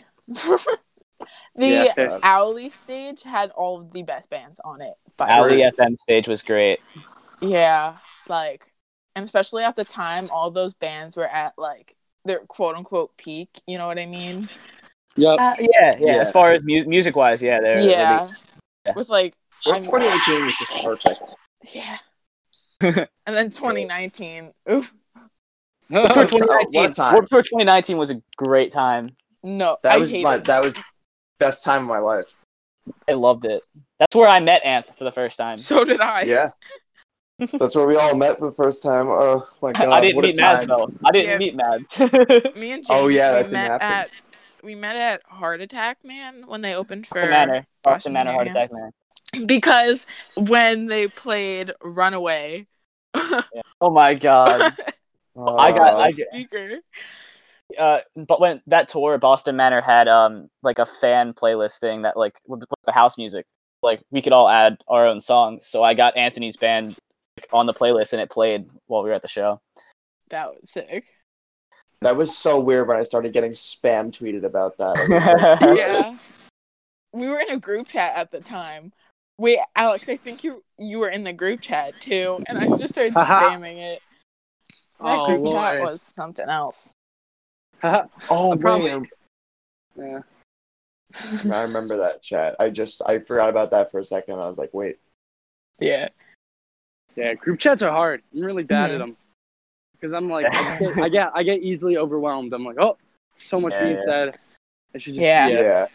the Yeah, fair. Owly stage had all of the best bands on it. But Ali F M stage was great. yeah, like, and especially at the time, all those bands were at like their quote unquote peak. You know what I mean? Yep. Uh, yeah, yeah, Yeah. As far as mu- music wise, yeah, they're Yeah, Yeah. with like, Well, I'm, twenty eighteen was just perfect. yeah, and then twenty nineteen. Oof. Warped Tour Oh, twenty nineteen. what a time. Warped Tour twenty nineteen was a great time. No, That I was hate my it. that was best time of my life. I loved it. That's where I met Anth for the first time. So did I. Yeah. That's where we all met for the first time. Oh my god. I didn't what a meet Mads time. though. I didn't Yeah. meet Mads. Me and James, Oh, yeah, that we didn't met happen. at we met at Heart Attack Man when they opened for Boston Manor. Boston Boston Manor Heart Manor. Attack Man. because when they played Runaway, Oh my god. I got- Uh, I- speaker. Uh, but when that tour, Boston Manor had um like a fan playlist thing that like with the house music, like we could all add our own songs. So I got Anthony's band like, on the playlist and it played while we were at the show. That was sick. that was so weird when I started getting spam tweeted about that. I was like, Yeah, we were in a group chat at the time. Wait, Alex, I think you you were in the group chat too, and I just started Haha. spamming it. That Oh, group chat Lord. was something else. oh, I'm probably- wait, Yeah. I remember that chat. I just I forgot about that for a second. I was like, wait. Yeah. Yeah, group chats are hard. I'm really bad Mhm. at them because I'm like, I get, I get, I get easily overwhelmed. I'm like, oh, so much Yeah, being yeah. said. I should just, Yeah. Yeah. yeah.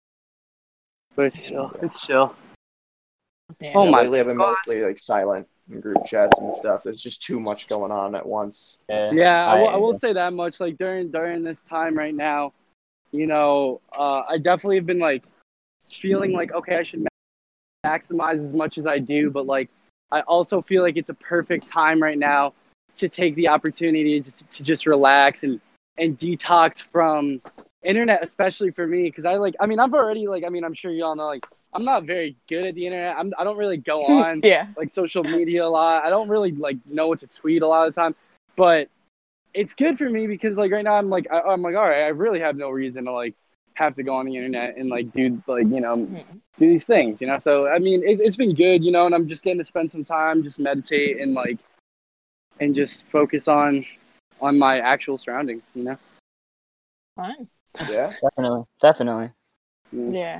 But it's chill. It's chill. Yeah. Oh Yeah, my lately I've been God. mostly like silent in group chats and stuff. There's just too much going on at once. Yeah, Yeah, I will, I I- will say that much. Like during during this time right now, you know, uh, I definitely have been like feeling like okay, I should ma- maximize as much as I do, but like I also feel like it's a perfect time right now to take the opportunity to, to just relax and and detox from internet, especially for me, because I like. I mean, I've already like. I mean, I'm sure you all know like I'm not very good at the internet. I'm I don't really go on Yeah. like social media a lot. I don't really like know what to tweet a lot of the time, but it's good for me because like right now I'm like I, I'm like all right, I really have no reason to like have to go on the internet and like do like you know Mhm. do these things, you know. So I mean it, it's been good, you know, and I'm just getting to spend some time just meditate and like and just focus on on my actual surroundings, you know. Fine. Yeah. definitely, definitely. Mm. Yeah.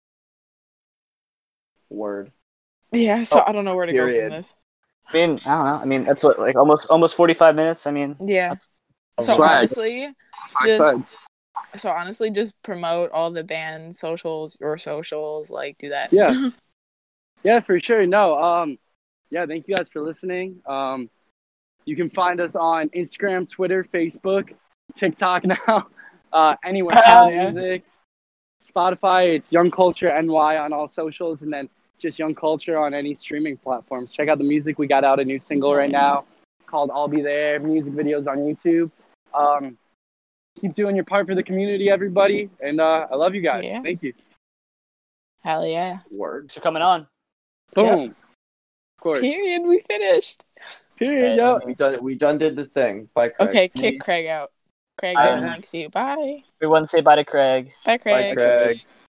Word. Yeah. So Oh, I don't know where to go period. from this. I mean, I don't know. I mean, that's what like almost almost forty-five minutes. I mean, Yeah. that's- So Swag. honestly, Swag, just swag. so honestly, just promote all the band socials, your socials, like do that. Yeah. Yeah, for sure. No, um, yeah, thank you guys for listening. Um, You can find us on Instagram, Twitter, Facebook, TikTok now, uh, anywhere, Oh, Apple yeah. Music, Spotify. It's Young Culture N Y on all socials, and then just Young Culture on any streaming platforms. Check out the music. We got out a new single right now called I'll Be There. Music videos on YouTube. Um, keep doing your part for the community, everybody. And uh, I love you guys. Yeah. Thank you. Hell yeah. Word. Thanks for coming on. Boom. Of course. Period. We finished. Period. Yo. We done. We done did the thing. Bye, Craig. Okay, kick Craig out. Craig, I- no one likes you. Bye. Everyone say bye to Craig. Bye, Craig. Bye, Craig.